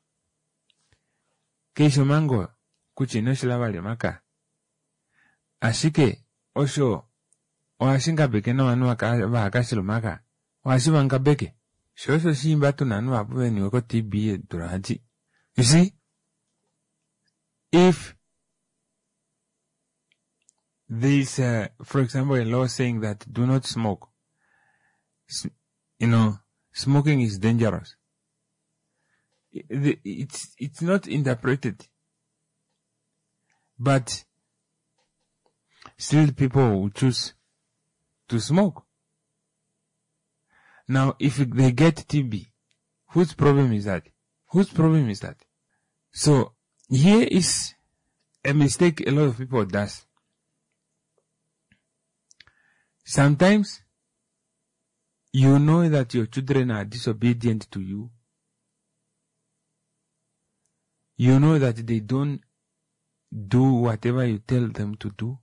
kesho mango kuchi inoshila wali maka ashike osho oashinga beke na wanu waka kashilo maka oashiwanga beke shosho shimba tunanu wapuwe niweko tibi durati. You see, if there's, uh, for example, a law saying that do not smoke, you know, smoking is dangerous. It's, it's not interpreted. But still people will choose to smoke. Now, if they get T B, whose problem is that? Whose problem is that? So, here is a mistake a lot of people does. Sometimes, you know that your children are disobedient to you. You know that they don't do whatever you tell them to do.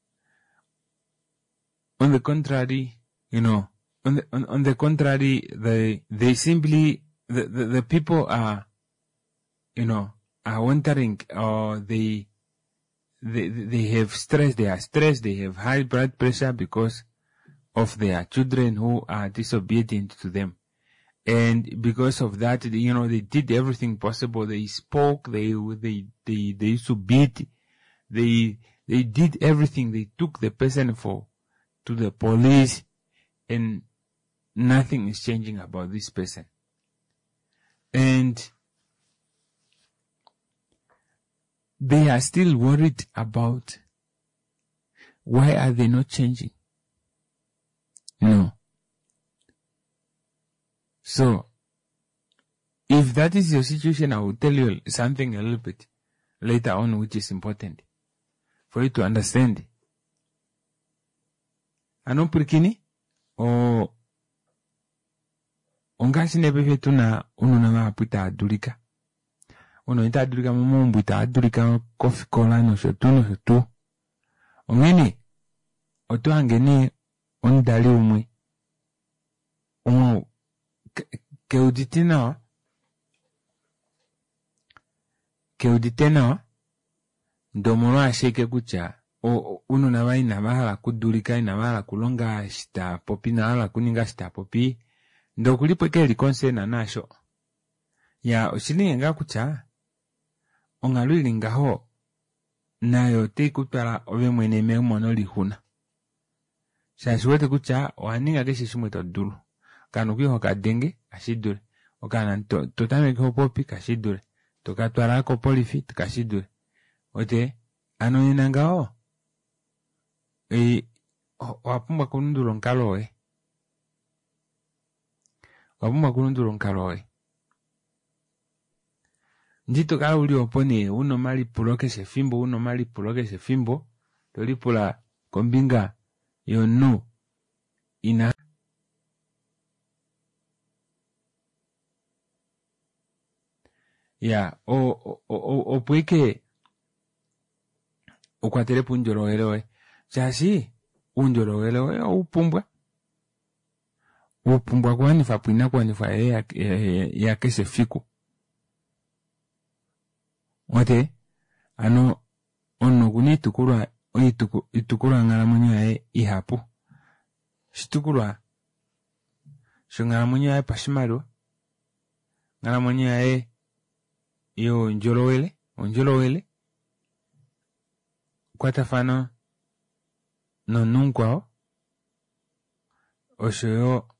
On the contrary, you know, on the, on, on the contrary, they, they simply, the, the, the people are, you know, are wondering, or they, they, they have stress, they are stressed, they have high blood pressure because of their children who are disobedient to them. And because of that, you know, they did everything possible. They spoke, they, they, they, they used to beat, they, they did everything. They took the person for, to the police, and nothing is changing about this person. And they are still worried about why are they not changing. No. So, if that is your situation, I will tell you something a little bit later on which is important for you to understand. Ano purikini o ongashi nebefe tuna ununa maputa adulika. Uno ita adulika mumumbu ita adulika coffee cola no shotu no shotu. Ongeni otu angeni ondali umwe. Umo ke uditena ke uditena ndomoro asheke kucha o uno na vai na bala kudulika na bala kulonga shita popi na bala kuninga shita popi ndo kulipo ke likonse na nasho ya oshilinga kucha ongalulinga ho nayo te kutara ove mwene me mono lihuna shashwete kucha waninga ke shishimwe to dulu kanu kiho ka denge ashidure okana to totame ko popi kashidure to katwara ko polifit kashidure ote ano inanga o e wapumba kununduro nkalo e wapumba kununduro nkalo e ndito kala uli opone uno mali puloke se fimbo uno mali puloke se fimbo tolipula kombinga yo no ina ya o o o o pueke o kwatere punjoro elewe chasi unjoro elewe o pumbwa o pumbwa kwani fa pina kwani fa ya ya kese fiku ote ano ono kuni tukura ituku itukura ngala munya e ihapu shitukura shongala munya e pashimaro ngala munya e yo njolowele onjolowele kwata fano no nunkwao oshoyo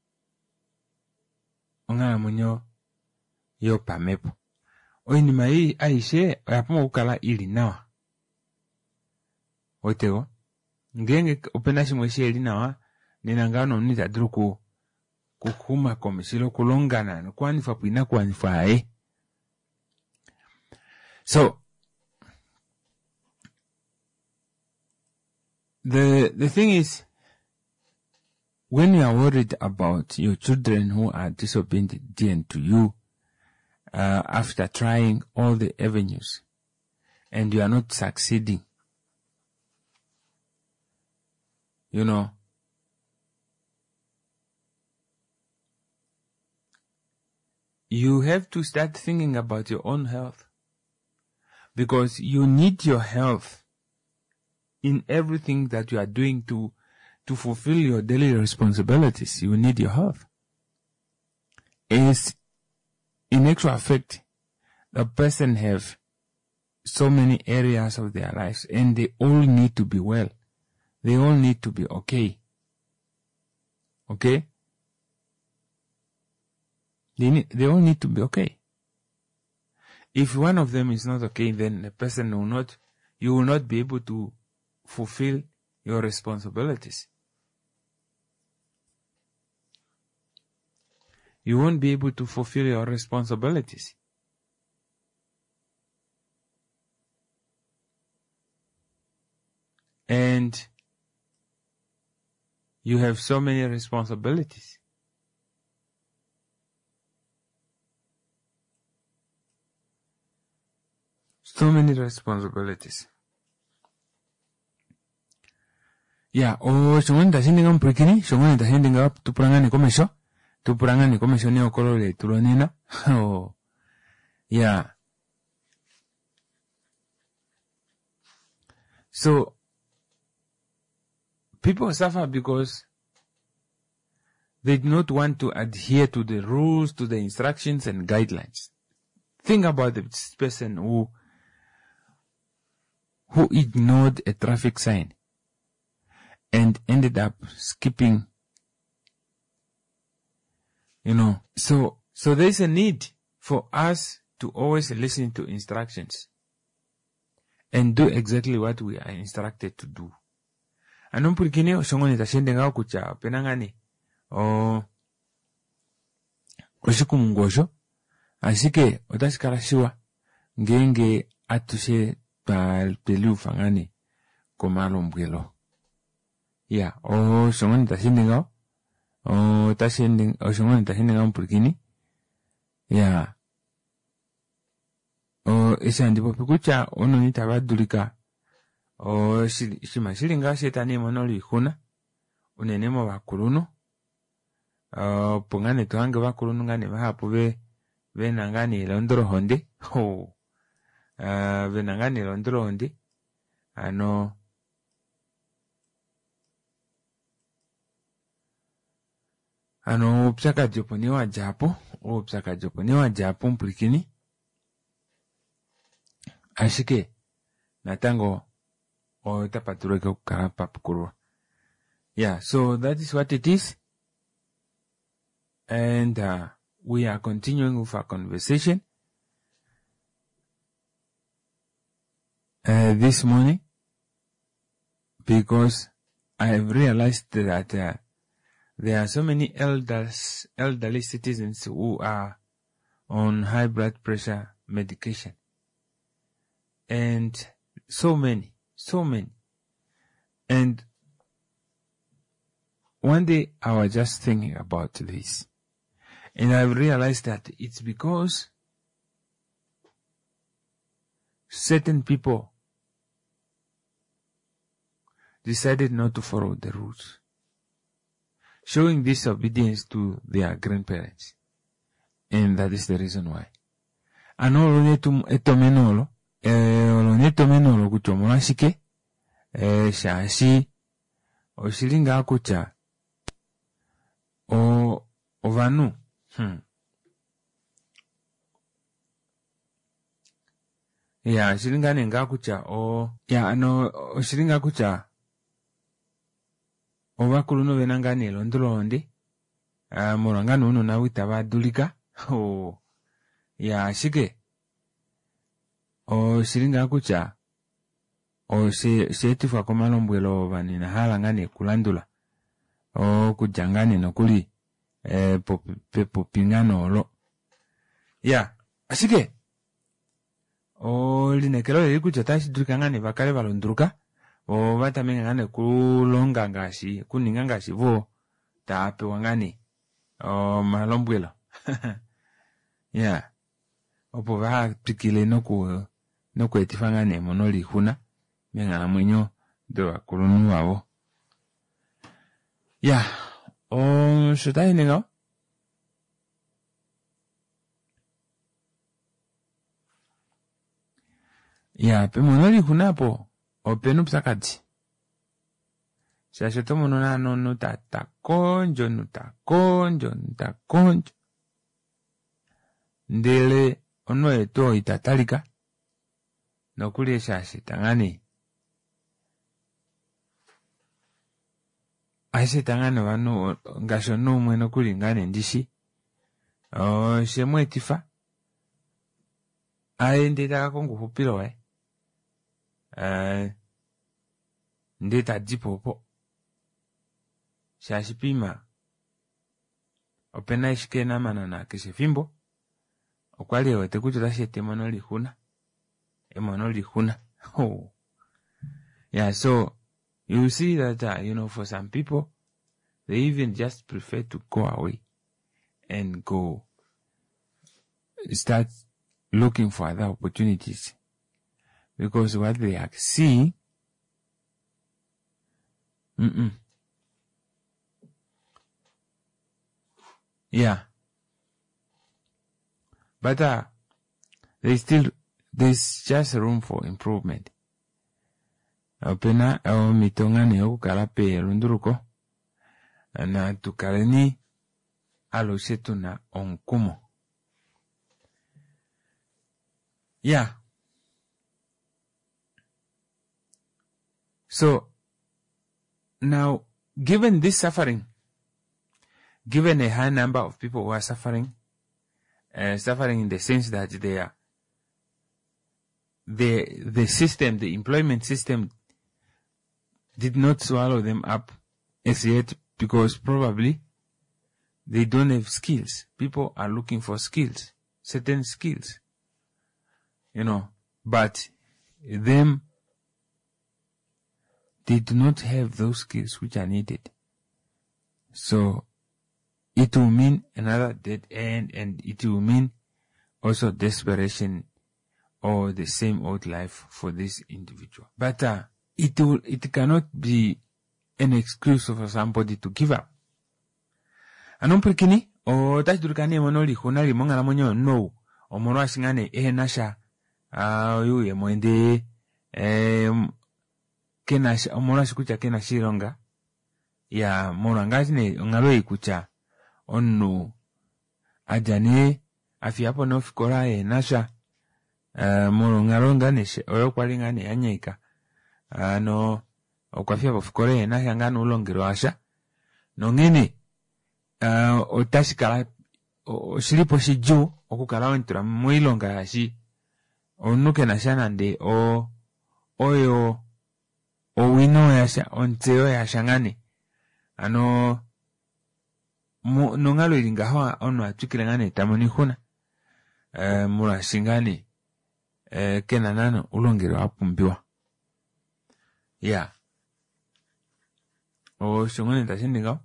ongala munyo yo pamepo. Oinima hii aishe oyapuma kukala ili nawa. Otego ngenge opena shimwe shili nawa nena ngano nita druku kukuma komishilo kulongana nokwanifa pwina kwanifa ae. So the the thing is, when you are worried about your children who are disobedient to you, uh, after trying all the avenues and you are not succeeding, you know, you have to start thinking about your own health, because you need your health in everything that you are doing to to fulfill your daily responsibilities. You need your health. As in actual fact, the person have so many areas of their lives and they all need to be well. They all need to be okay. Okay? They need, they all need to be okay. If one of them is not okay, then the person will not, you will not be able to fulfill your responsibilities. You won't be able to fulfill your responsibilities. And you have so many responsibilities. So many responsibilities. Yeah, o shongon ta sindinga mprekini, shongon ta sindinga tupurangani komesho, tupurangani komesho ne okolole turonina. Oh, yeah. So people suffer because they do not want to adhere to the rules, to the instructions and guidelines. Think about this person who who ignored a traffic sign and ended up skipping, you know. So, so there's a need for us to always listen to instructions and do exactly what we are instructed to do. Anompurikine oshongoni tashende ngao kucha penangani o oshiku mungosho asike otashikarashiwa ngenge atushe pa pelu fangani komalo mbwelo. Ya, o shongoni tashende ngao o tashende o shongoni tashende ngao mpurikini. Ya, o esa ndipo pikucha ono nitabadulika o shima shilinga shetani monoli huna unenemo bakuluno o pungane tuhange bakuluno ngane bahapu be benangani londro honde ho uh, benangani londro honde ano ano upsaka joponi wa japo o upsaka joponi wa japo mplikini ashike natango o tapatureke kukarapa pukurwa. Yeah, so that is what it is. And uh, we are continuing with our conversation uh, this morning, because I have realized that uh, there are so many elders, elderly citizens who are on high blood pressure medication. And so many. So many. And one day I was just thinking about this. And I realized that it's because certain people decided not to follow the rules, showing disobedience to their grandparents. And that is the reason why. Anolo netum etomenolo. Eh, oloneto menolo kucho mwashike, eh, shashi, o shilinga kucha, o, ovanu, hmm. Ya, shilinga nenga kucha, o, ya, ano, o shilinga kucha, ovakulu no venangani elondolondi uh, morangano uno na wita badulika o ya shike o siringa kucha o se setifa komalombwelo bani na halangani kulandula o kujangani no kuli eh pe popingano lo ya ashike o linekelo lili kucha tashi dukangani bakale balonduruka o batamenga ngane kulonga ngashi kuninga ngashi vo tape wangani o malombwelo ya opo va pikile no ku no ku etifangane monoli huna menga na mwenyo do akulunu wao ya o shotai ninga ya pe monoli huna po o penu psakati shashoto monona no no tata konjo no ta konjo no ta konjo ndele ono eto itatalika no kuli shashi tangani aise tangani wano ngasho no mweno kuli ngane ndishi o shemwe tifa ae ndeta kongo hupilo we eh ndeta jipopo shashi pima opena ishike na manana kishifimbo okwali wete kuchota shete monoli huna e monoli huna oh yeah. So you see that uh, you know, for some people they even just prefer to go away and go start looking for other opportunities because what they are seeing mm-mm. Yeah. But uh, there's still, there's just room for improvement. Opena o mitongane o kalape lunduruko na tukaleni alo setu na onkumo. Yeah. So now, given this suffering, given a high number of people who are suffering, uh, suffering in the sense that they are, the, the system, the employment system did not swallow them up as yet because probably they don't have skills. People are looking for skills, certain skills, you know, but them, they do not have those skills which are needed. So it will mean another dead end, and it will mean also desperation or the same old life for this individual. But uh, it will, it cannot be an excuse for somebody to give up. Anomprekini o tashdurkani monoli hunali monga la monyo no o moro ashingane e nasha ah yu ye mwende eh kenasha o moro ashikucha kenashi ronga ya moro ngazine ngalo ikucha onu ajane afiapo no fikora e nasha uh, moro ngaronga neshe oyo kwalinga ne anyika ano okwafiapo fikora e nasha ngano ulongero asha no ngene uh, otashikala o shilipo shiju okukala wentura mwilonga yashi onuke nasha nande o oyo o wino yasha onteo yasha ngane ano Mo, nongalo ilinga hawa ono atukile ngane tamoni huna eh, mula shingani eh, kena nano ulongero apumbiwa ya yeah. O shungone tashindiga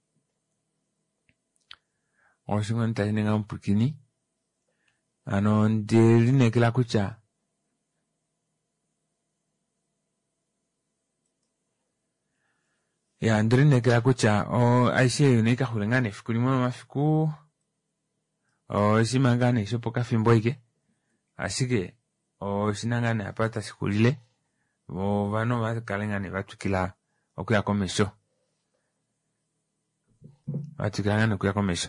o shungone tashindiga mpukini ano ndiline kila kucha ya ndrine kila kucha o aishe unika hulengane fikuri mwana mafiku o shimangane shopoka fimboike asike o shinangane apata sikulile o vano vakalengane vatukila okuya komesho vatukilangane okuya komesho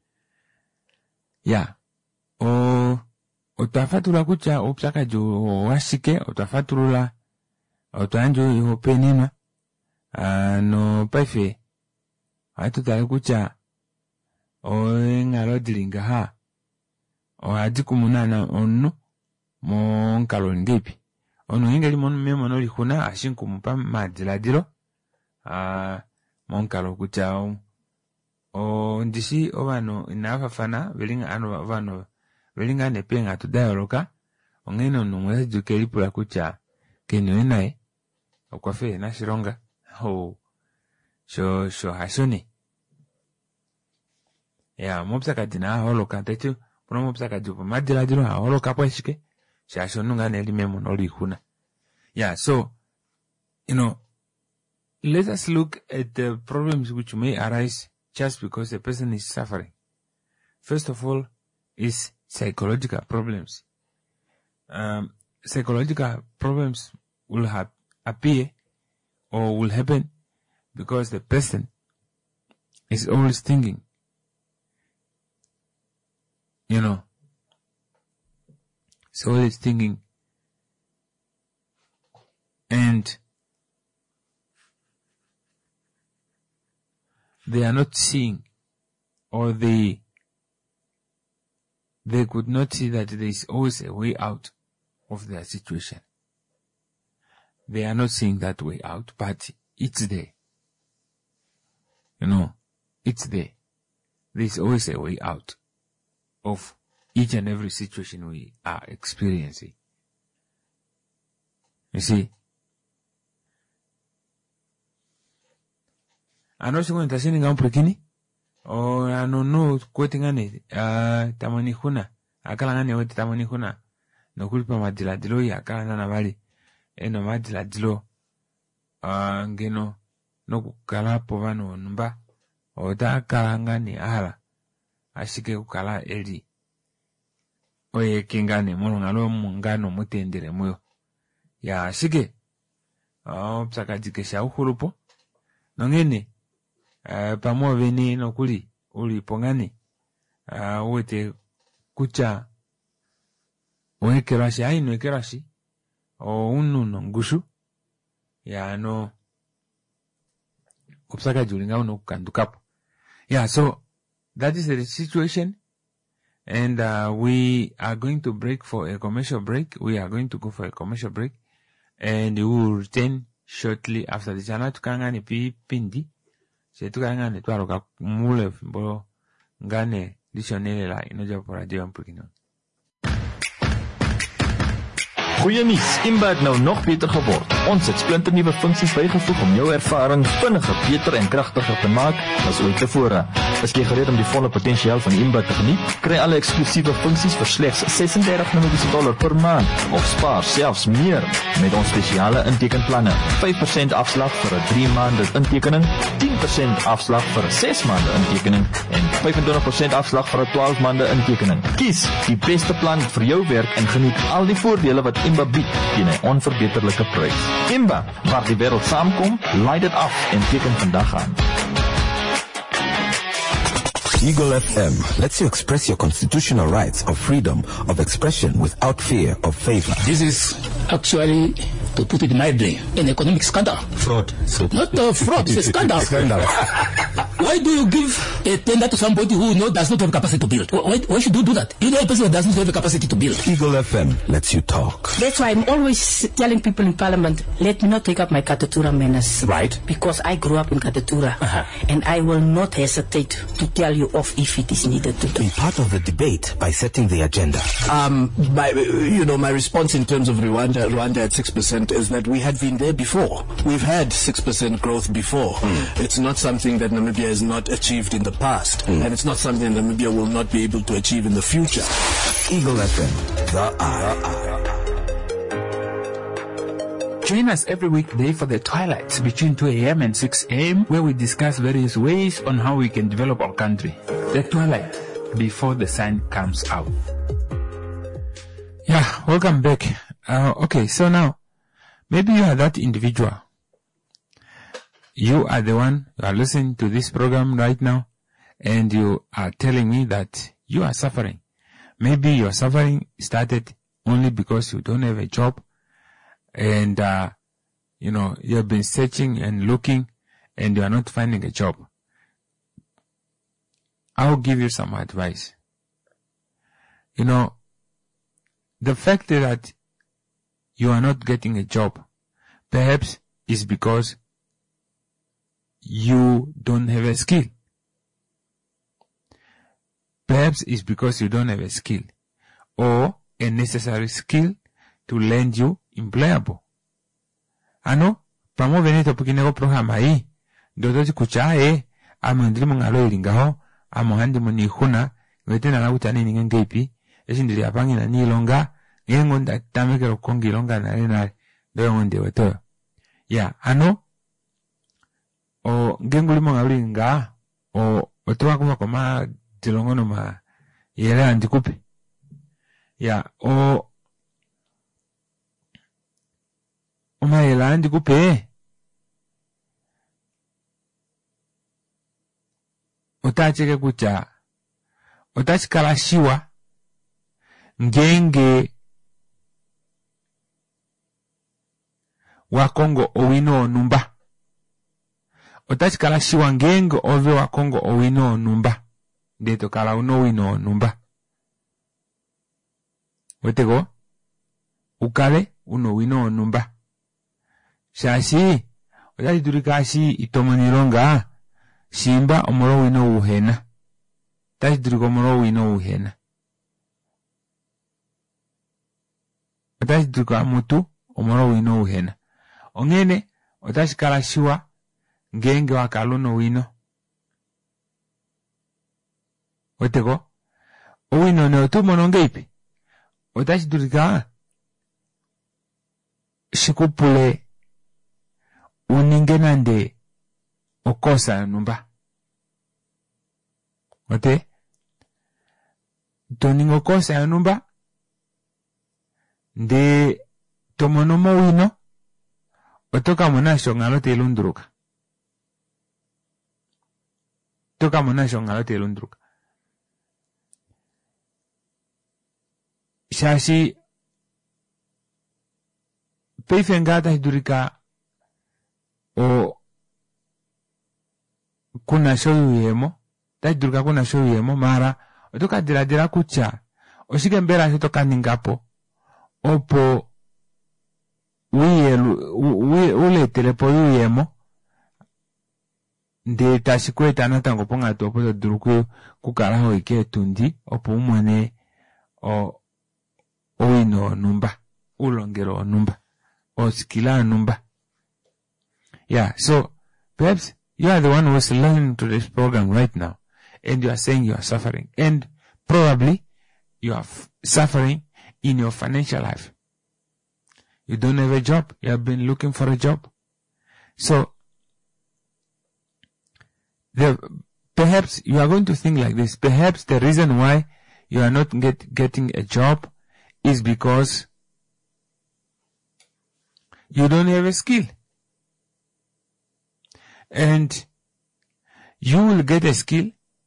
ya o otafatula kucha opsaka jo washike otafatula otanjo iho penima ano paife atutale kucha oengalo dilinga ha o adikumunana onu mo nkalo ngepi onu ingeli mon memo no likuna ashinkumupa madiladilo a mo nkalo kucha o, o ndisi obano inafafana belinga ano vano belinga nepenga tudayoloka ongeno numwe jukeli pula kucha kenyo nae okwafe na shironga ho sho sho hasuni ya mopsaka dina holoka tetu pono mopsaka jupo madila dilo holoka pweshike shashonunga neli memo nolikuna. Yeah, so you know, let us look at the problems which may arise just because a person is suffering. First of all is psychological problems. Um, psychological problems will have appear or will happen because the person is always thinking, you know, is always thinking, and they are not seeing, or they they could not see that there is always a way out of their situation. They are not seeing that way out, but it's there. You know, it's there. There is always a way out of each and every situation we are experiencing. You see? Ano sigo ntasini nga mprekini? O ano no kweti ngane uh, tamani huna. Akala ngane weti tamani huna. No kulipa madila dilo ya akala nana bali. Eno madila dilo. Uh, ngeno no kukala povano nmba. O ta akala ngane ahala. Ashike kukala eli. Oye kingane mono ngalo mungano mutendere muyo. Ya ashike. O psaka jikesha ukulupo. Nongene. Uh, pamo veni no kuli uli pongani uh, wete kucha oe kerashi ai no kerashi o unu no ngushu ya no kupsaka julinga uno kandukapo. Yeah, so that is the situation, and uh, we are going to break for a commercial break. We are going to go for a commercial break, and we will return shortly after the channel tukangani pi pindi. Se tukangane twaroka mule bo ngane dishonele la inoja por radio mpikino. Goeie nuus, Imba het nou nog beter geword. Ons het splinternuwe funksies bygevoeg om jou ervaring vinniger, beter en kragtiger te maak as ooit tevore. Is jy gereed om die volle potensiaal van Imba te geniet? Kry alle eksklusiewe funksies vir slegs ses en dertig dollar per maand of spaar selfs meer met ons spesiale intekenplanne. vyf persent afslag vir 'n drie maande intekening, tien persent afslag vir 'n ses maande intekening en vyfentwintig persent afslag vir 'n twaalf maande intekening. Kies die beste plan vir jou werk en geniet al die voordele wat Imba bied teen 'n onverbeterlike prys. Imba, waar die wêreld saamkom, laai dit af en teken vandag aan. Eagle F M lets you express your constitutional rights of freedom of expression without fear of favor. This is actually, to put it mildly, an economic scandal. Fraud. So Not a fraud, it's a scandal. Scandal. Why do you give a tender to somebody who no, does not have capacity to build? Why, why should you do that? You know a person that does not have the capacity to build. Eagle F M lets you talk. That's why I'm always telling people in Parliament, let me not take up my Katatura manners. Right. Because I grew up in Katatura. Uh-huh. And I will not hesitate to tell you off if it is needed to do. Be part of the debate by setting the agenda. Um, by, you know, my response in terms of Rwanda, Rwanda at six percent is that we had been there before. We've had six percent growth before. Mm. It's not something that Namibia has not achieved in the past. Mm. And it's not something that Namibia will not be able to achieve in the future. Eagle F M, the eye. Join us every weekday for the twilight between two a.m. and six a.m. where we discuss various ways on how we can develop our country. The twilight before the sun comes out. Yeah, welcome back. Uh, okay, so now, maybe you are that individual. You are the one who are listening to this program right now, and you are telling me that you are suffering. Maybe your suffering started only because you don't have a job, and uh, you know, you have been searching and looking and you are not finding a job. I'll give you some advice. You know, the fact that you are not getting a job perhaps is because you don't have a skill. Perhaps it's because you don't have a skill or a necessary skill to land you employable. Ano, pamo venito pukineko programa hii, dodo chikuchae, amo ndiri mungalo ilingaho, amo handi muni huna, wete na lautani ningengepi, esi ndiri apangi na nilonga, ngengonda tamekero kongi longa na renari, doyo ngonde weto. Ya, ano, o ngenguli mungalo ilinga, o otuwa kuma koma tilongono ma yele andikupe. Ya, o Oma yelandi kupe. Otacheke kucha. Otachikala shiwa. Ngenge. Wakongo owino onumba. Otachikala shiwa ngenge ove wakongo owino onumba. Deto kala uno wino onumba. Wetego. Ukale uno wino onumba. Shashi, otachi durikashi itomonironga, shimba omoro wino uhena. Tachi duriko omoro wino uhena. Otachi duriko amutu omoro wino uhena. Ongene, otachi kala shiwa, ngenge wakaluno wino. Oteko, owino ne otu monongeipi. Otachi durika, shikupule, uningenande okosa numba. Ote? Toningo okosa numba. De tomonomo wino. Otoka mona shongalote ilundruka. Toka mona shongalote ilundruka. Shashi peifengata hidurika o kuna shoyu yemo, tajduruka kuna shoyu yemo, mara, otoka dira dira kucha, oshike mbera hitoka ningapo, opo, uye, ule telepo yu yemo, de tashikwe tanatango ponga topo to duruku kukaraho ike tundi, opo umone, o, oino numba, ulongero numba, o skila numba. Yeah, so perhaps you are the one who is listening to this program right now, and you are saying you are suffering, and probably you are f- suffering in your financial life. You don't have a job. You have been looking for a job. So, the, perhaps you are going to think like this. Perhaps the reason why you are not get, getting a job is because you don't have a skill. And you will get a skill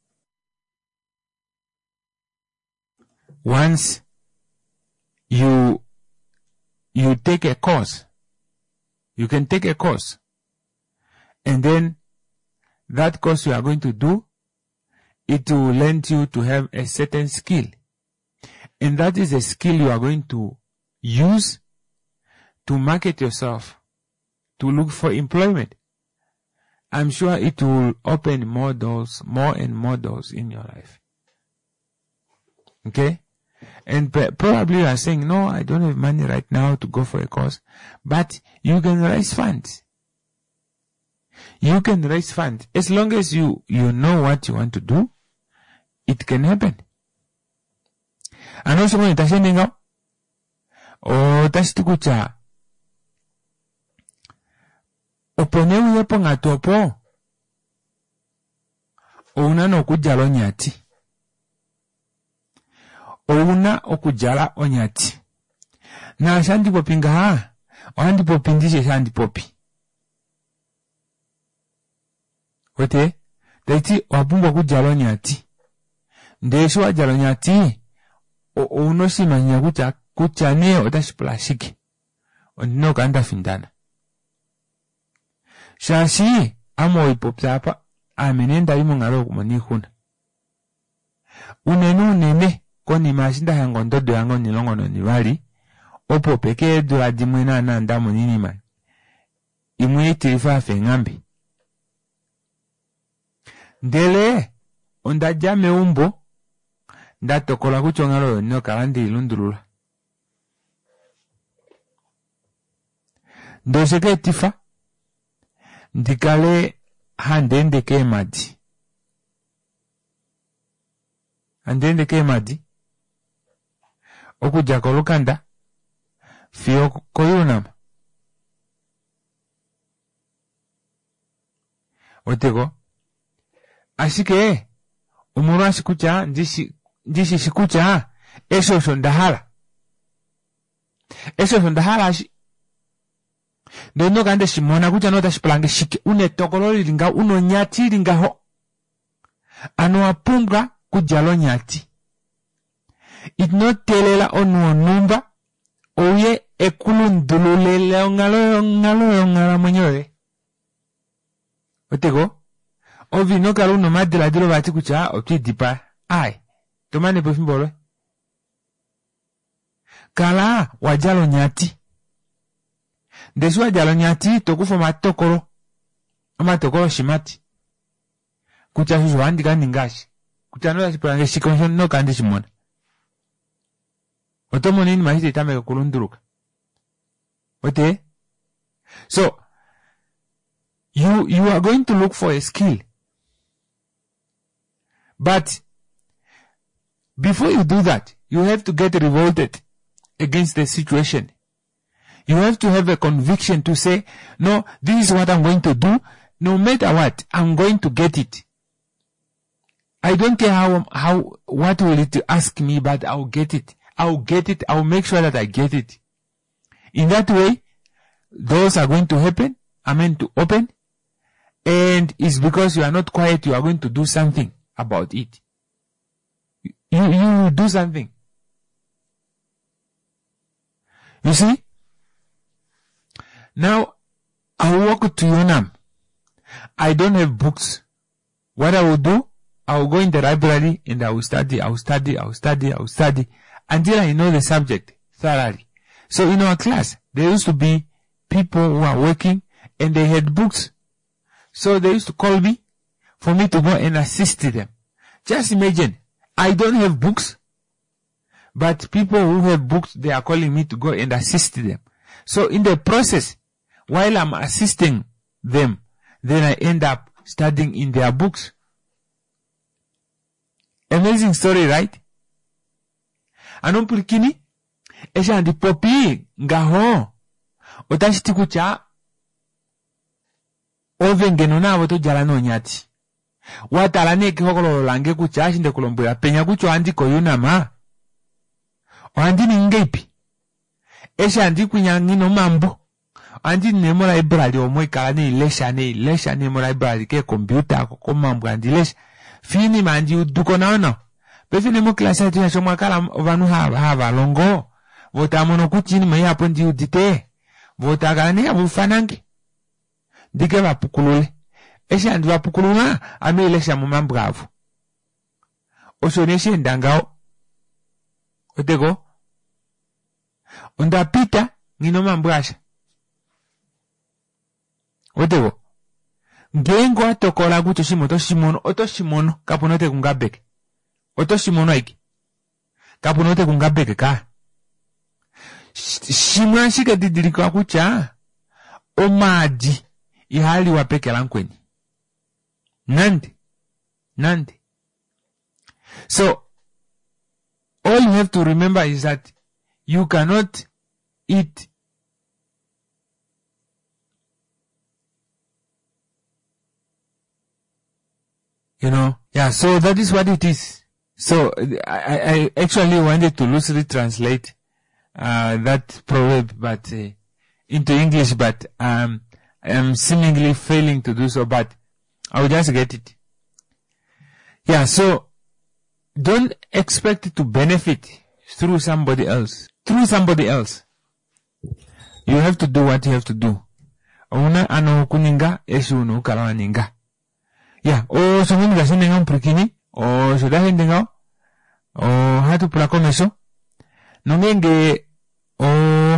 once you you take a course. You can take a course. And then that course you are going to do, it will lend you to have a certain skill. And that is a skill you are going to use to market yourself, to look for employment. I'm sure it will open more doors, more and more doors in your life. Okay? And probably you are saying, no, I don't have money right now to go for a course. But you can raise funds. You can raise funds. As long as you, you know what you want to do, it can happen. And also when you're saying, oh, that's the good job. Opone uyepo ngatopo. Ouna no kujala onyati. Ouna okujala onyati. Na shandi popinga haa. Wandi popindishe shandi popi. Wete? Daiti wabungo kujala onyati. Ndesho wajala onyati. Ouno shimanya kucha kucha neo otashi plashiki. Ondino kanda findana. Shashi, amo ipopsapa, amenenda imo ngalo kumani huna. Unenu nene, koni mashinda hangondo do yango nilongo no niwali, opo peke dula dimwena na ndamu nini man. Imwe tirifa fe ngambi. Ndele, onda jame umbo, nda tokola kuchongalo nyo kalandi ilundulula. Ndoseke tifa, ndikale handende ke madi. Handende ke madi. Oku jakolo kanda, fiyo koyunama. Otego, ashike, umuru ashikucha, ndishi, ndishi shikucha, esho shondahala. Esho shondahala ashi, ndono kande shimona kucha nota shipalange shike, une tokololi linga, uno nyati linga ho. Ano apunga kujalo nyati. Itno telela onu onumba, oye ekulundululele ongalo ongalo ongala mwenyewe. Otego, ovi no kalu no madela dilo bati kucha, opti dipa, ai, tomane pofimbolo. Kala, wajalo nyati. Desu wajalo nyati, tokufo matokoro. Oma tokoro shimati. Kucha susu wandi kandi ngashi. Kucha no shipalange shikonshon no kandi shimona. Otomo nini mahiti itame kulunduruka. Ote? So, you, you are going to look for a skill. But, before you do that, you have to get revolted against the situation. You have to have a conviction to say, no, this is what I'm going to do. No matter what, I'm going to get it. I don't care how, how, what will it ask me, but I'll get it. I'll get it. I'll make sure that I get it. In that way, doors are going to happen. I mean to open. And it's because you are not quiet, you are going to do something about it. You, you do something. You see? Now, I walk to Yonam. I don't have books. What I will do, I will go in the library and I will study, I will study, I will study, I will study, until I know the subject thoroughly. So in our class, there used to be people who are working and they had books. So they used to call me for me to go and assist them. Just imagine, I don't have books, but people who have books, they are calling me to go and assist them. So in the process, while I'm assisting them, then I end up studying in their books. Amazing story, right? Anompurikini, esha ndi popi, ngaho, otashiti kucha, ovengeno na voto jalano nyati. Watalane kihokolo lange kucha, shinde kulombuya, penya kucho andiko yunama. O andini ngeipi. Esha andi kunyangino mambo. Andi nemo library omwe kalane ilesha ne ilesha nemo library ke computer ko mambo andi ilesha. Fini mandi uduko naono. Pefi nemo klasa tu yashomwa kala vanu hava hava longo. Vota mono kuchini maya hapo ndi udite. Vota kalane abu fanangi. Dike vapukulule. Esha andi vapukuluna ame ilesha mu mambo avu. Oshoneshe ndangao. Otego. Onda pita ngino mambo asha. Otego. Ngengo atokola gucho shimo to shimono oto shimono kapunote kungabeke. Oto shimono aiki. Kapunote kungabeke ka. Shimwa shika didiriko kucha omaji ihali wapeke lankweni. Nandi. Nandi. So all you have to remember is that you cannot eat you know, yeah, so that is what it is. So I, I actually wanted to loosely translate uh, that proverb, but uh, into English, but um, I am seemingly failing to do so. But I will just get it. Yeah, so don't expect to benefit through somebody else. Through somebody else, you have to do what you have to do. Una ano kuninga esu no kala ninga. Ya, o songo ga sinenga mpurikini o soda hendenga o hatu pula komeso. Nongenge o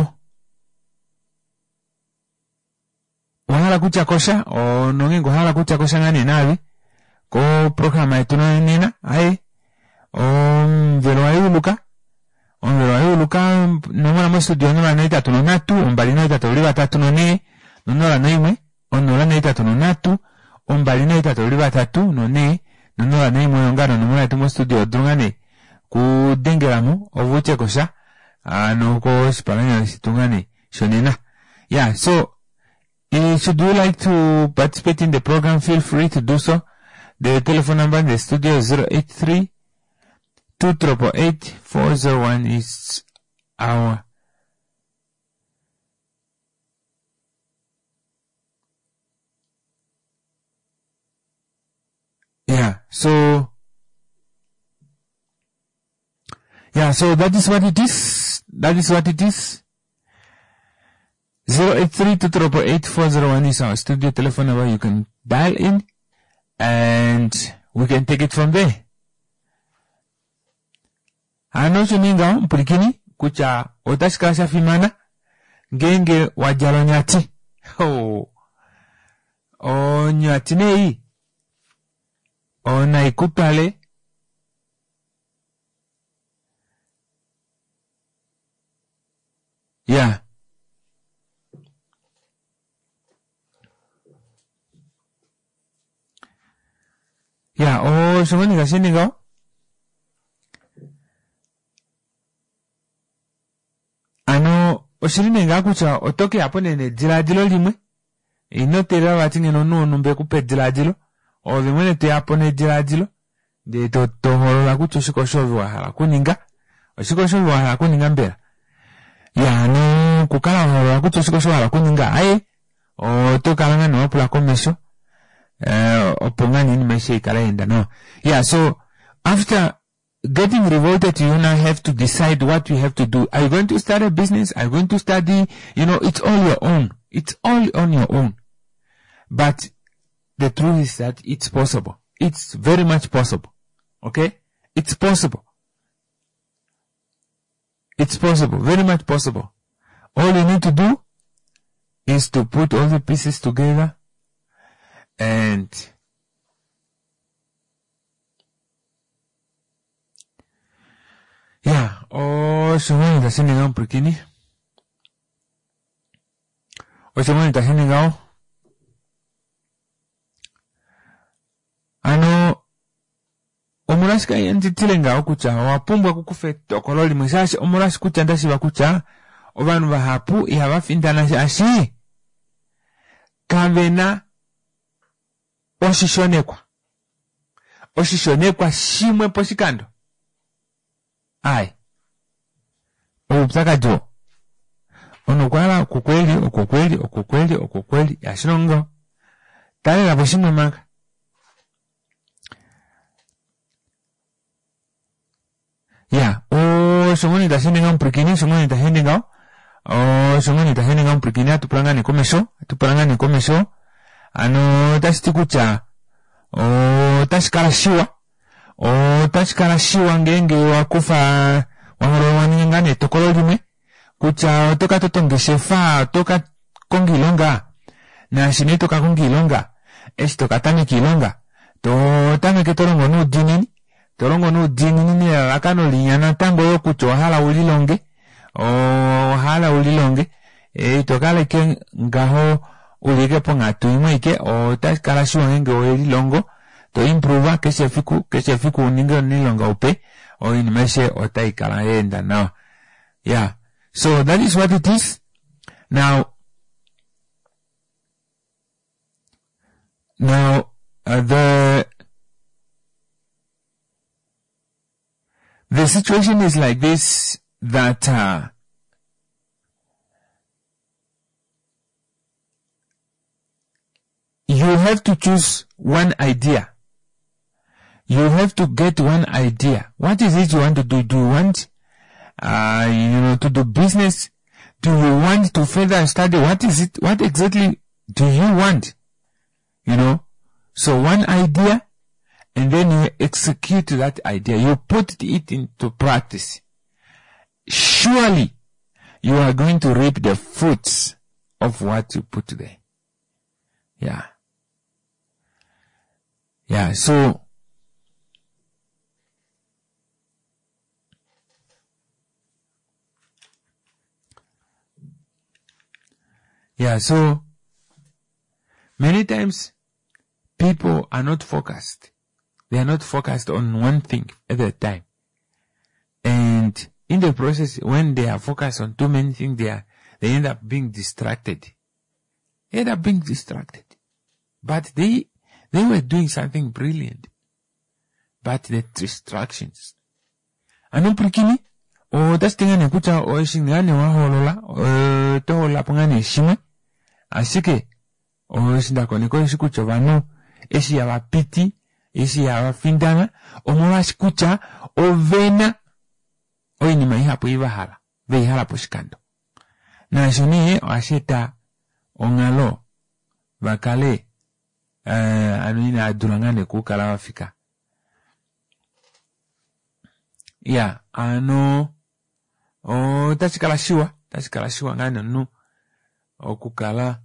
wahala kucha kosha o nongengo hala kucha kosha ngani navi ko programa etuno nina ai o velo ayu luka on velo ayu luka no mwana mo studio no la naita tuno natu on balina ita toliva tatu no ne no la naimwe on no la naita tuno natu on balina ita toliva tatu no ne no la naimwe ngano no mwana tumo studio drungane ku dengeramu o vuche kosha ano ko spalanya situngane shonena. Yeah, so Uh, should you like to participate in the program, feel free to do so. The telephone number in the studio is zero eight three, two eight eight, four zero one is our yeah, so yeah, so that is what it is. That is what it is. zero eight three, two eight eight, four zero one is our studio telephone number. You can dial in and we can take it from there. Ano chuninga mpurikini kucha otashikasha fimana genge wajalo nyati. Oh. O nyati nei. O naikutale. Yeah. Ya, o songoni ga sini ga. Ano osirine ga kucha otoke apone ne jiladilo limwe. Inotera watinge no no numbe kupe jiladilo. O limwe te apone jiladilo. De to to horo la kucho shiko shovi wa hala kuninga. O shiko shovi wa hala kuninga mbera. Ya, no kukala horo la kucho shiko shovi wa hala kuninga. Aye, o to kalanga no pula komesho. Uh, no. Yeah, so after getting revolted, you now have to decide what you have to do. Are you going to start a business? Are you going to study? You know, it's all your own. It's all on your own. But the truth is that it's possible. It's very much possible. Okay? It's possible. It's possible. Very much possible. All you need to do is to put all the pieces together and yeah, o shomoni ta senegao purkini. O shomoni ta senegao. Ano omurashika yanti tilengao kucha wapumbwa kukufe tokololi mwisashi omurashi kucha ndashi bakucha obanu bahapu ihabafindana ashi kavena oshishonekwa. Oshishonekwa shimwe poshikando. Ai. Obutaka jo. Onokwala okukweli, okukweli, okukweli, okukweli. Yashirongo. Tale la boshimwe manga. Ya. O shongoni ta senenga mpurikini, shongoni ta henenga. O shongoni ta henenga mpurikini atupurangani komesho. Atupurangani komesho. Ano tashi kucha o tashikara shiwa o tashikara shiwa ngenge wakufa wahoro waningane tokolo lime kucha toka totongeshe fa toka kongilonga na shine toka kongilonga eshi toka tame kilonga to tame ke torongo no dinini torongo no dinini ni akano linyana tango yo kucho hala ulilonge o hala ulilonge e toka leke ngaho ulike ponga tuimwe ike o tashikara shiwa ngenge o elilongo to improve que se fiku que se fiku ningo nilonga upe o inimeshe o taikara enda now. Yeah, so that is what it is. Now now uh, the the situation is like this, that uh, you have to choose one idea. You have to get one idea. What is it you want to do? Do you want, uh, you know, to do business? Do you want to further study? What is it? What exactly do you want? You know, so one idea, and then you execute that idea. You put it into practice. Surely, you are going to reap the fruits of what you put there. Yeah. Yeah, so, yeah, so, many times, people are not focused. They are not focused on one thing at a time. And in the process, when they are focused on too many things, they are, they end up being distracted. They end up being distracted. But they, they were doing something brilliant. But the distractions. Ano prikini? O das tingane kucha o shingane wa holola, o to la pangane shime. Asike, o shinda kone ko shikucha vano, esi ya wapiti, esi ya wafindana, o mwa shikucha, o vena, o inima ihapo iwahala, ve ihala po shikando. Na shone o asheta, o ngalo, vakale, uh, anu ina adurangane kukala wafika. Ya, ano, o tachikala shiwa, tachikala shiwa ngane nu, o kukala,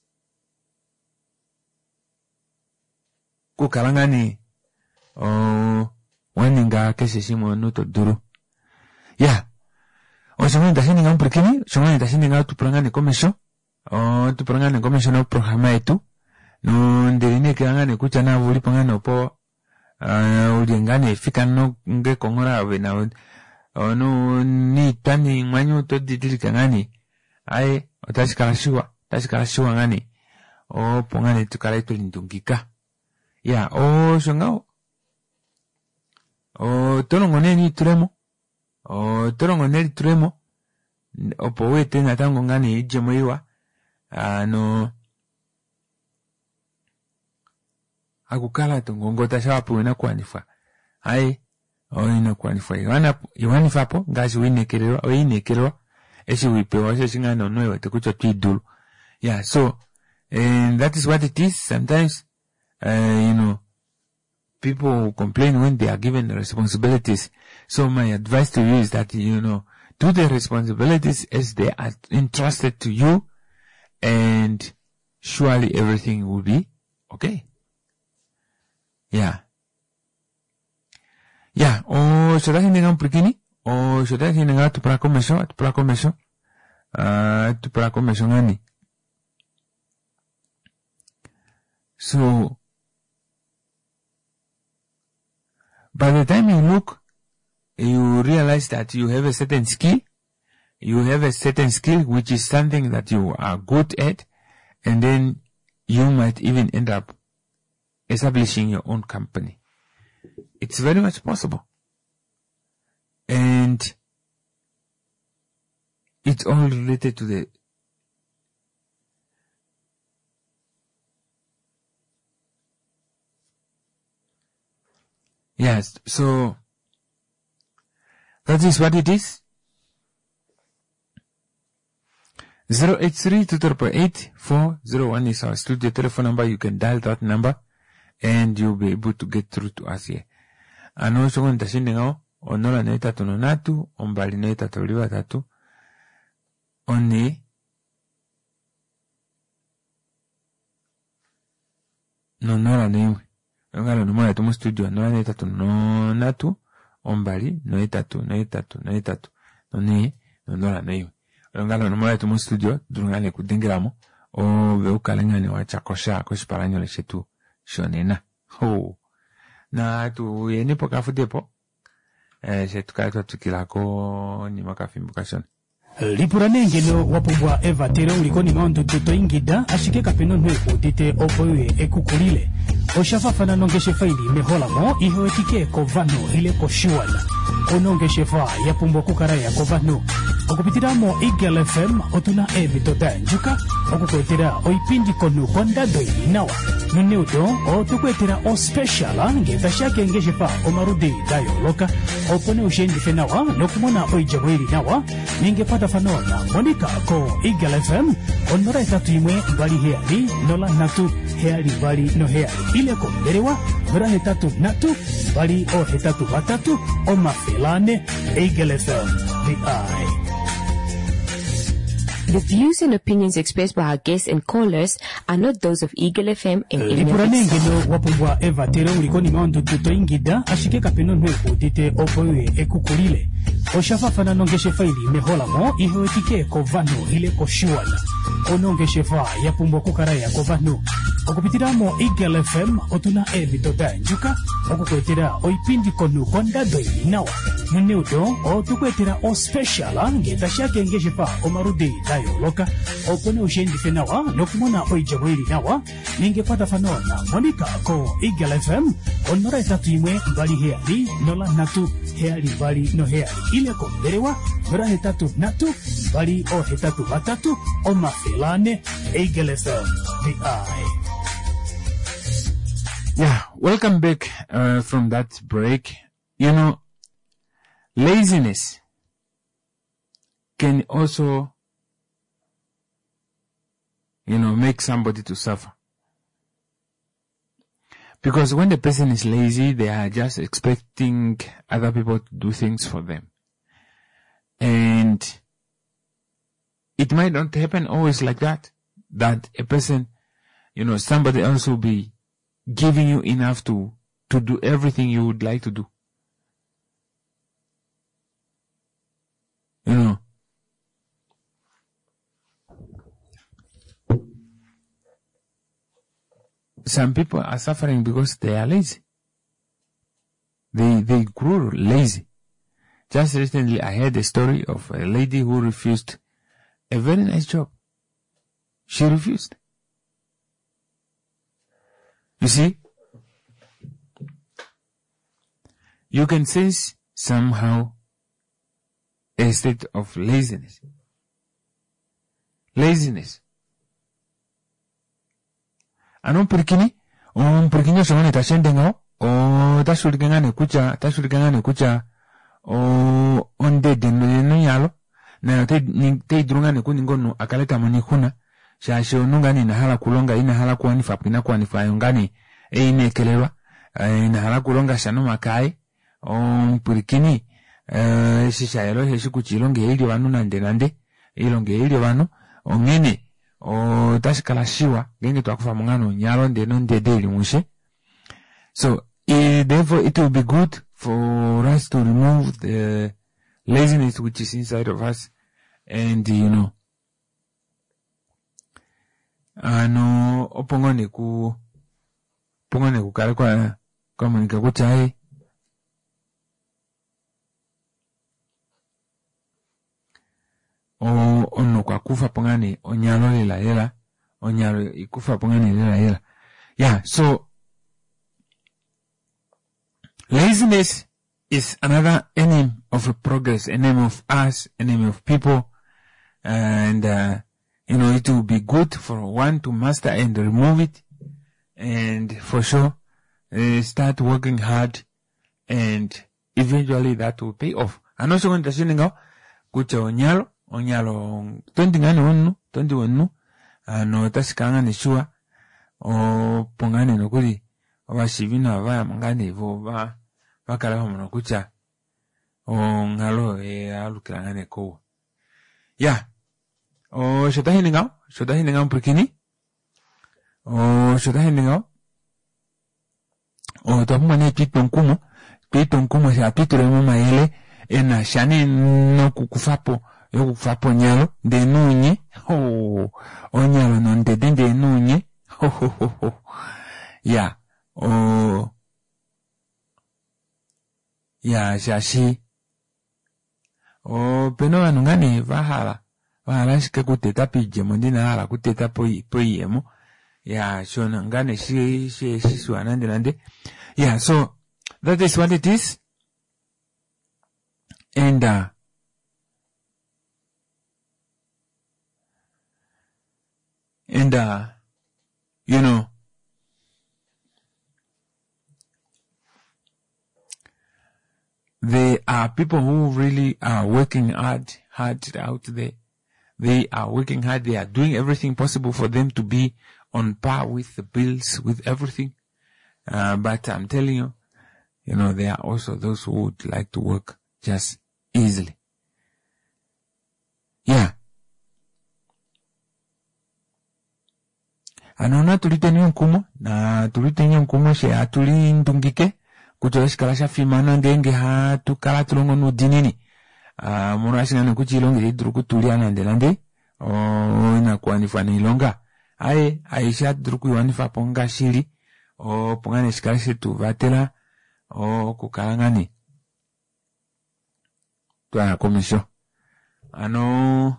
kukala ngani, o waninga kese shimo nuto duru. Ya, o shongani tashini nga mprikini, shongani tashini nga tupurangane komesho, o tupurangane komesho na programa etu, no nderine kirangane kucha na vuli pangane opo, uh, uliengane fika no nge kongora we na, o no ni tani mwanyo to didili kangani, ae, o tashikala shiwa, tashikala shiwa ngani, o pongane tukala ito lindungika. Ya, o shongao, o tolongone ni turemo, o tolongone ni turemo, o powete na tango ngani ijemo iwa, ano, akukala tungongo tashawa po ina kwanifa. Hai, o ina kwanifa. Iwana, iwani fapo, ngazi wine kirewa, o ine kirewa, esi wipewa, esi ngano noewa, tekucho tuidulu. Yeah, so, and that is what it is. Sometimes, uh, you know, people complain when they are given the responsibilities. So my advice to you is that, you know, do the responsibilities as they are entrusted to you, and surely everything will be okay. Yeah. Yeah. O shoda hindi nga mplikini? O shoda hindi nga tupra komesyo? Tupra komesyo? Ah, tupra komesyo ngani? So, by the time you look, you realize that you have a certain skill, you have a certain skill which is something that you are good at, and then you might even end up establishing your own company. It's very much possible. And it's all related to the yes, so that is what it is. zero eight three two eight eight four zero one is our studio telephone number. You can dial that number and you'll be able to get through to us here. Ano shongo nitashinde ngao, onola neita tono natu, ombali neita toliwa tatu, oni, nonola neiwe. Yongalo numara tumu studio, nola neita tono natu, ombali, noita tu, noita tu, noita tu, noni, nonola neiwe. Yongalo numara tumu studio, durungane kudingiramo, o veukalengane wachakosha, koshiparanyo lechetu, shonena. Ho. Na tu yeni po kafu depo, eh, se tukaitwa tukilako ni makafimbuka shone. Lipura nengelo wapubwa eva tere uliko ni maondo tuto ingida ashike kapeno nweko dite opowe ekukulile. oshafafana nongeshe faili mehola mo ihewetike ko vano ile ko shuana onongeshe fa yapumbwa kukaraya ko vano okupitiramo Eagle F M otuna ebitoda njuka okukwetera oipindi konu kondado inawa nuneudo otukwetera o special ngezashake ngeshe fa omarudi dayo loka opone ushendi fenawa nokumona oijabwiri nawa ningepata fanona monika ko Eagle F M onora itatu imwe bali heali nola natu heali bali no heali ile ko derewa bra hetatu natu bali o hetatu batatu o mafelane Eagle F M the eye. The views and opinions expressed by our guests and callers are not those of Eagle F M and any Lipuranenge no wapumbwa Eva tere ulikoni maondo tuto ingida ashike kapeno nwe kudite opowe ekukulile oshafafana nongeshe faili mehola mo ihewetike ko vano ile ko shuana onongeshe fa yapumbwa kukaraya ko vano okupitiramo Eagle F M otuna ebitoda njuka okukwetera oipindi konu kondado inawa nuneudo otukwetera o special ngezashake ngeshe fa omarudi dayo loka opone ushendi fenawa nokumona oijabwiri nawa ningepata fanona monika ko Eagle F M onora itatu imwe bali heali nola natu heali bali no heali ile ko derewa bra hetatu natu bali o hetatu batatu o mafelane Eagle F M the eye. Yeah, welcome back uh, from that break. You know, laziness can also, you know, make somebody to suffer. Because when the person is lazy, they are just expecting other people to do things for them. And it might not happen always like that, that a person, you know, somebody else will be giving you enough to, to do everything you would like to do. You know. Some people are suffering because they are lazy. They, they grew lazy. Just recently I heard a story of a lady who refused a very nice job. She refused. You see, you can sense somehow a state of laziness. Laziness. Ano perkini, um perkini songane tashende ngao, o tashurikangane kucha, tashurikangane kucha, o onde deno yalo, na te te drungane kuningonu akaleta moni kuna. Shashe onungani na hala kulonga ina hala kuwani fapina kuwani fayongani e ine kelewa ina hala kulonga shano makai o mpurikini e shisha yelo heshi kuchilonge hili wanu nande nande ilonge hili wanu o ngene o tashikala shiwa genge tuwakufa mungano nyalo ndeno ndedeli mushe. So e, therefore it will be good for us to remove the laziness which is inside of us and you know ano opongone ku pongone ku kale kwa kwa manika kuchai o ono kwa kufa pongane onyalo lela lela onyalo ikufa pongane lela lela. Yeah, so laziness is another enemy of progress, enemy of us, enemy of people, and uh, you know, it will be good for one to master and remove it, and for sure, uh, start working hard, and eventually that will pay off. And also going to say, kucha onyalo, onyalo, twenty ngani onu, twenty onu, ano tasikanga ni shua, o pongane no kuli, wa shivina wa mangani vo wa, wa kala homo no kucha, o ngalo e alukila ngane kowa. Yeah. O shotahi ningao, shotahi ningao perkini. O shotahi ningao. O tapuma ne pitong kumo, pitong kumo sa pitore mama ele ena shani no kukufapo, yo kukufapo nyalo de nunye. Ho, o nyalo non de de nunye. Ho ho ho ho. Ya, o ya shashi. O peno anungani vahala. Wahala shika kuteta pije mondina hala kuteta poi poi emo Yeah, shona ngane shi shi shi swanande nande. Yeah, so that is what it is. And uh and uh you know, there are people who really are working hard hard out there. They are working hard. They are doing everything possible for them to be on par with the bills, with everything. Uh, but I'm telling you, you know, there are also those who would like to work just easily. Yeah. Anona tulite ni nkumo, na tulite ni nkumo she atuli ndungike, kutoleshi kalasha fimana ndenge ha tukala tulongo no dinini. Uh, murashi ngane kuchilongi hidru kutulia nande nande, o ina kuanifa ni ilonga. Ae, aisha druku yuanifa ponga shiri, o ponga neshikalashi tu vatela, o kukalangani. Tuana komisho. Ano,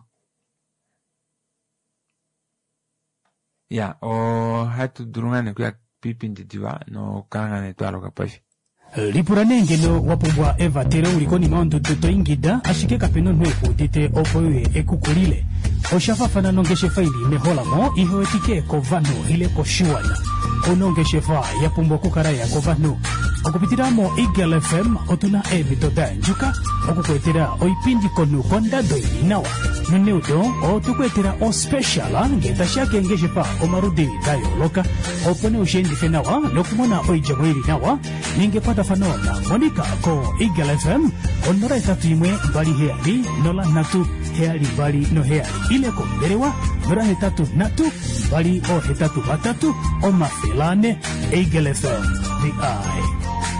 ya, o hatu durungane kuya pipindi diwa, no kalangane tualo kapashi. Lipuranengelo wapumbwa Eva tere ulikoni maondo toto ingida ashike kapeno nweku tite opowe ekukulile oshafa fana nongeshe faili mehola mo iho etike kovano ile koshuana onongeshe fa yapumbwa kukaraya kovano okupitiramo Eagle F M otuna ebitoda njuka okukwetera oipindi konu konda doini nawa nuneudo otukwetera o special ngeta shake ngeshe fa omarudi dayo loka opone ushendi fenawa nokumona oijamwiri nawa ningepata fanona monika ko Eagle F M onora etatu imwe bali heali nola natu heali bali no heali ile ko berewa nora etatu natu bali o etatu batatu o mafilane Eagle F M the eye.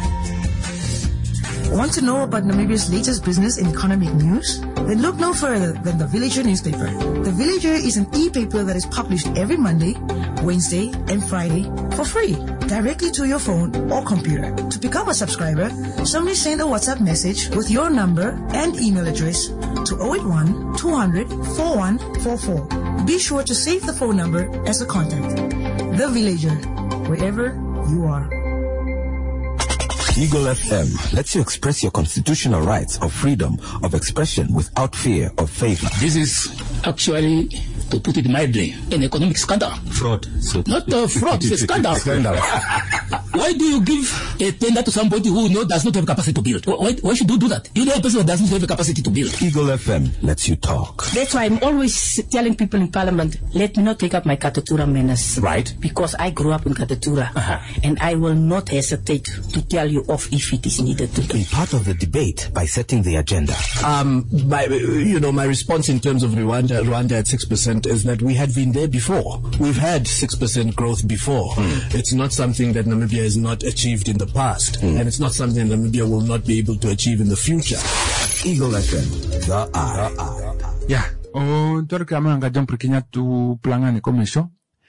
Want to know about Namibia's latest business and economic news? Then look no further than The Villager newspaper. The Villager is an e-paper that is published every Monday, Wednesday, and Friday for free, directly to your phone or computer. To become a subscriber, simply send a WhatsApp message with your number and email address to zero eight one, two hundred, four one four four. Be sure to save the phone number as a contact. The Villager, wherever you are. Eagle F M lets you express your constitutional rights of freedom of expression without fear of favor. This is actually, to put it mildly, an economic scandal. Fraud. So Not uh, fraud, it's a scandal. Scandal. Why do you give a tender to somebody who no, does not have capacity to build? Why, why should you do that? You know a person who doesn't have a capacity to build. Eagle F M lets you talk. That's why I'm always telling people in Parliament, let me not take up my Katatura manners. Right. Because I grew up in Katatura. Uh-huh. And I will not hesitate to tell you off if it is needed to. Be part of the debate by setting the agenda. Um, my, you know, my response in terms of Rwanda, Rwanda at six percent is that we had been there before. We've had six percent growth before. Mm. It's not something that Namibia has not achieved in the past. Mm. And it's not something that Namibia will not be able to achieve in the future. Eagle F M, the eye. Yeah. O torka manga jompri kinyatu plangani komisho.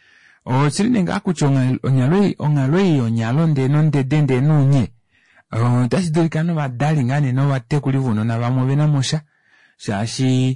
O silinga akuchonga onyaloi ongaloi onyalonde nonde dende nunye. O tasidori kano wa dali ngane no wa tekulivu no na wamovena mosha. Shashi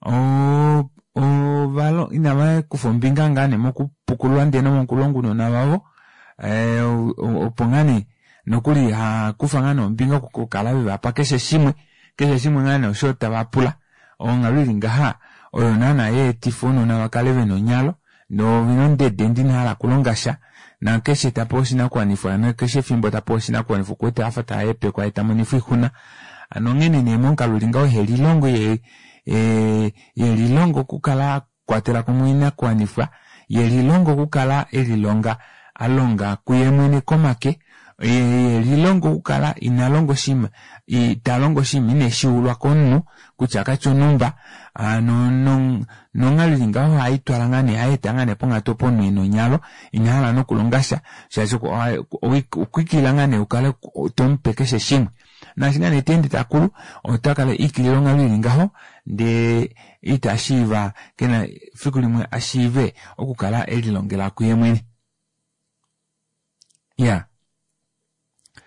o o valo inawa kufombinga ngane moku pukulwande no mokulongu no na wao. Eh o pongani nokuli ha kufangano mbinga kukalawe wapa keshe shimwe keshe shimwe ngane oshota wapula o ngaluri ngaha o nana ye tifono na wakalewe no nyalo no vinonde dendini hala kulongasha na keshe taposhi na kwanifu na keshe fimbo taposhi na kwanifu kote afata epe kwa itamunifu huna anongene ni monka lulinga heli longo ye e ye lilongo kukala kwatela kumuina kwanifa ye lilongo kukala elilonga alonga kuyemwene komake e lilongo kukala inalongo shima italongo shima ine shiulwa konu kuchaka chonumba ano non nongalinga ho aitwalangane aitangane ponga toponu ino nyalo inhala no kulongasha shacho kwikilangane ukale tompekeshe shima na shingane tende takulu otakale ikilonga lilinga ho de itashiva kena fikulimwe ashive okukala elilongela kuyemwene. Yeah.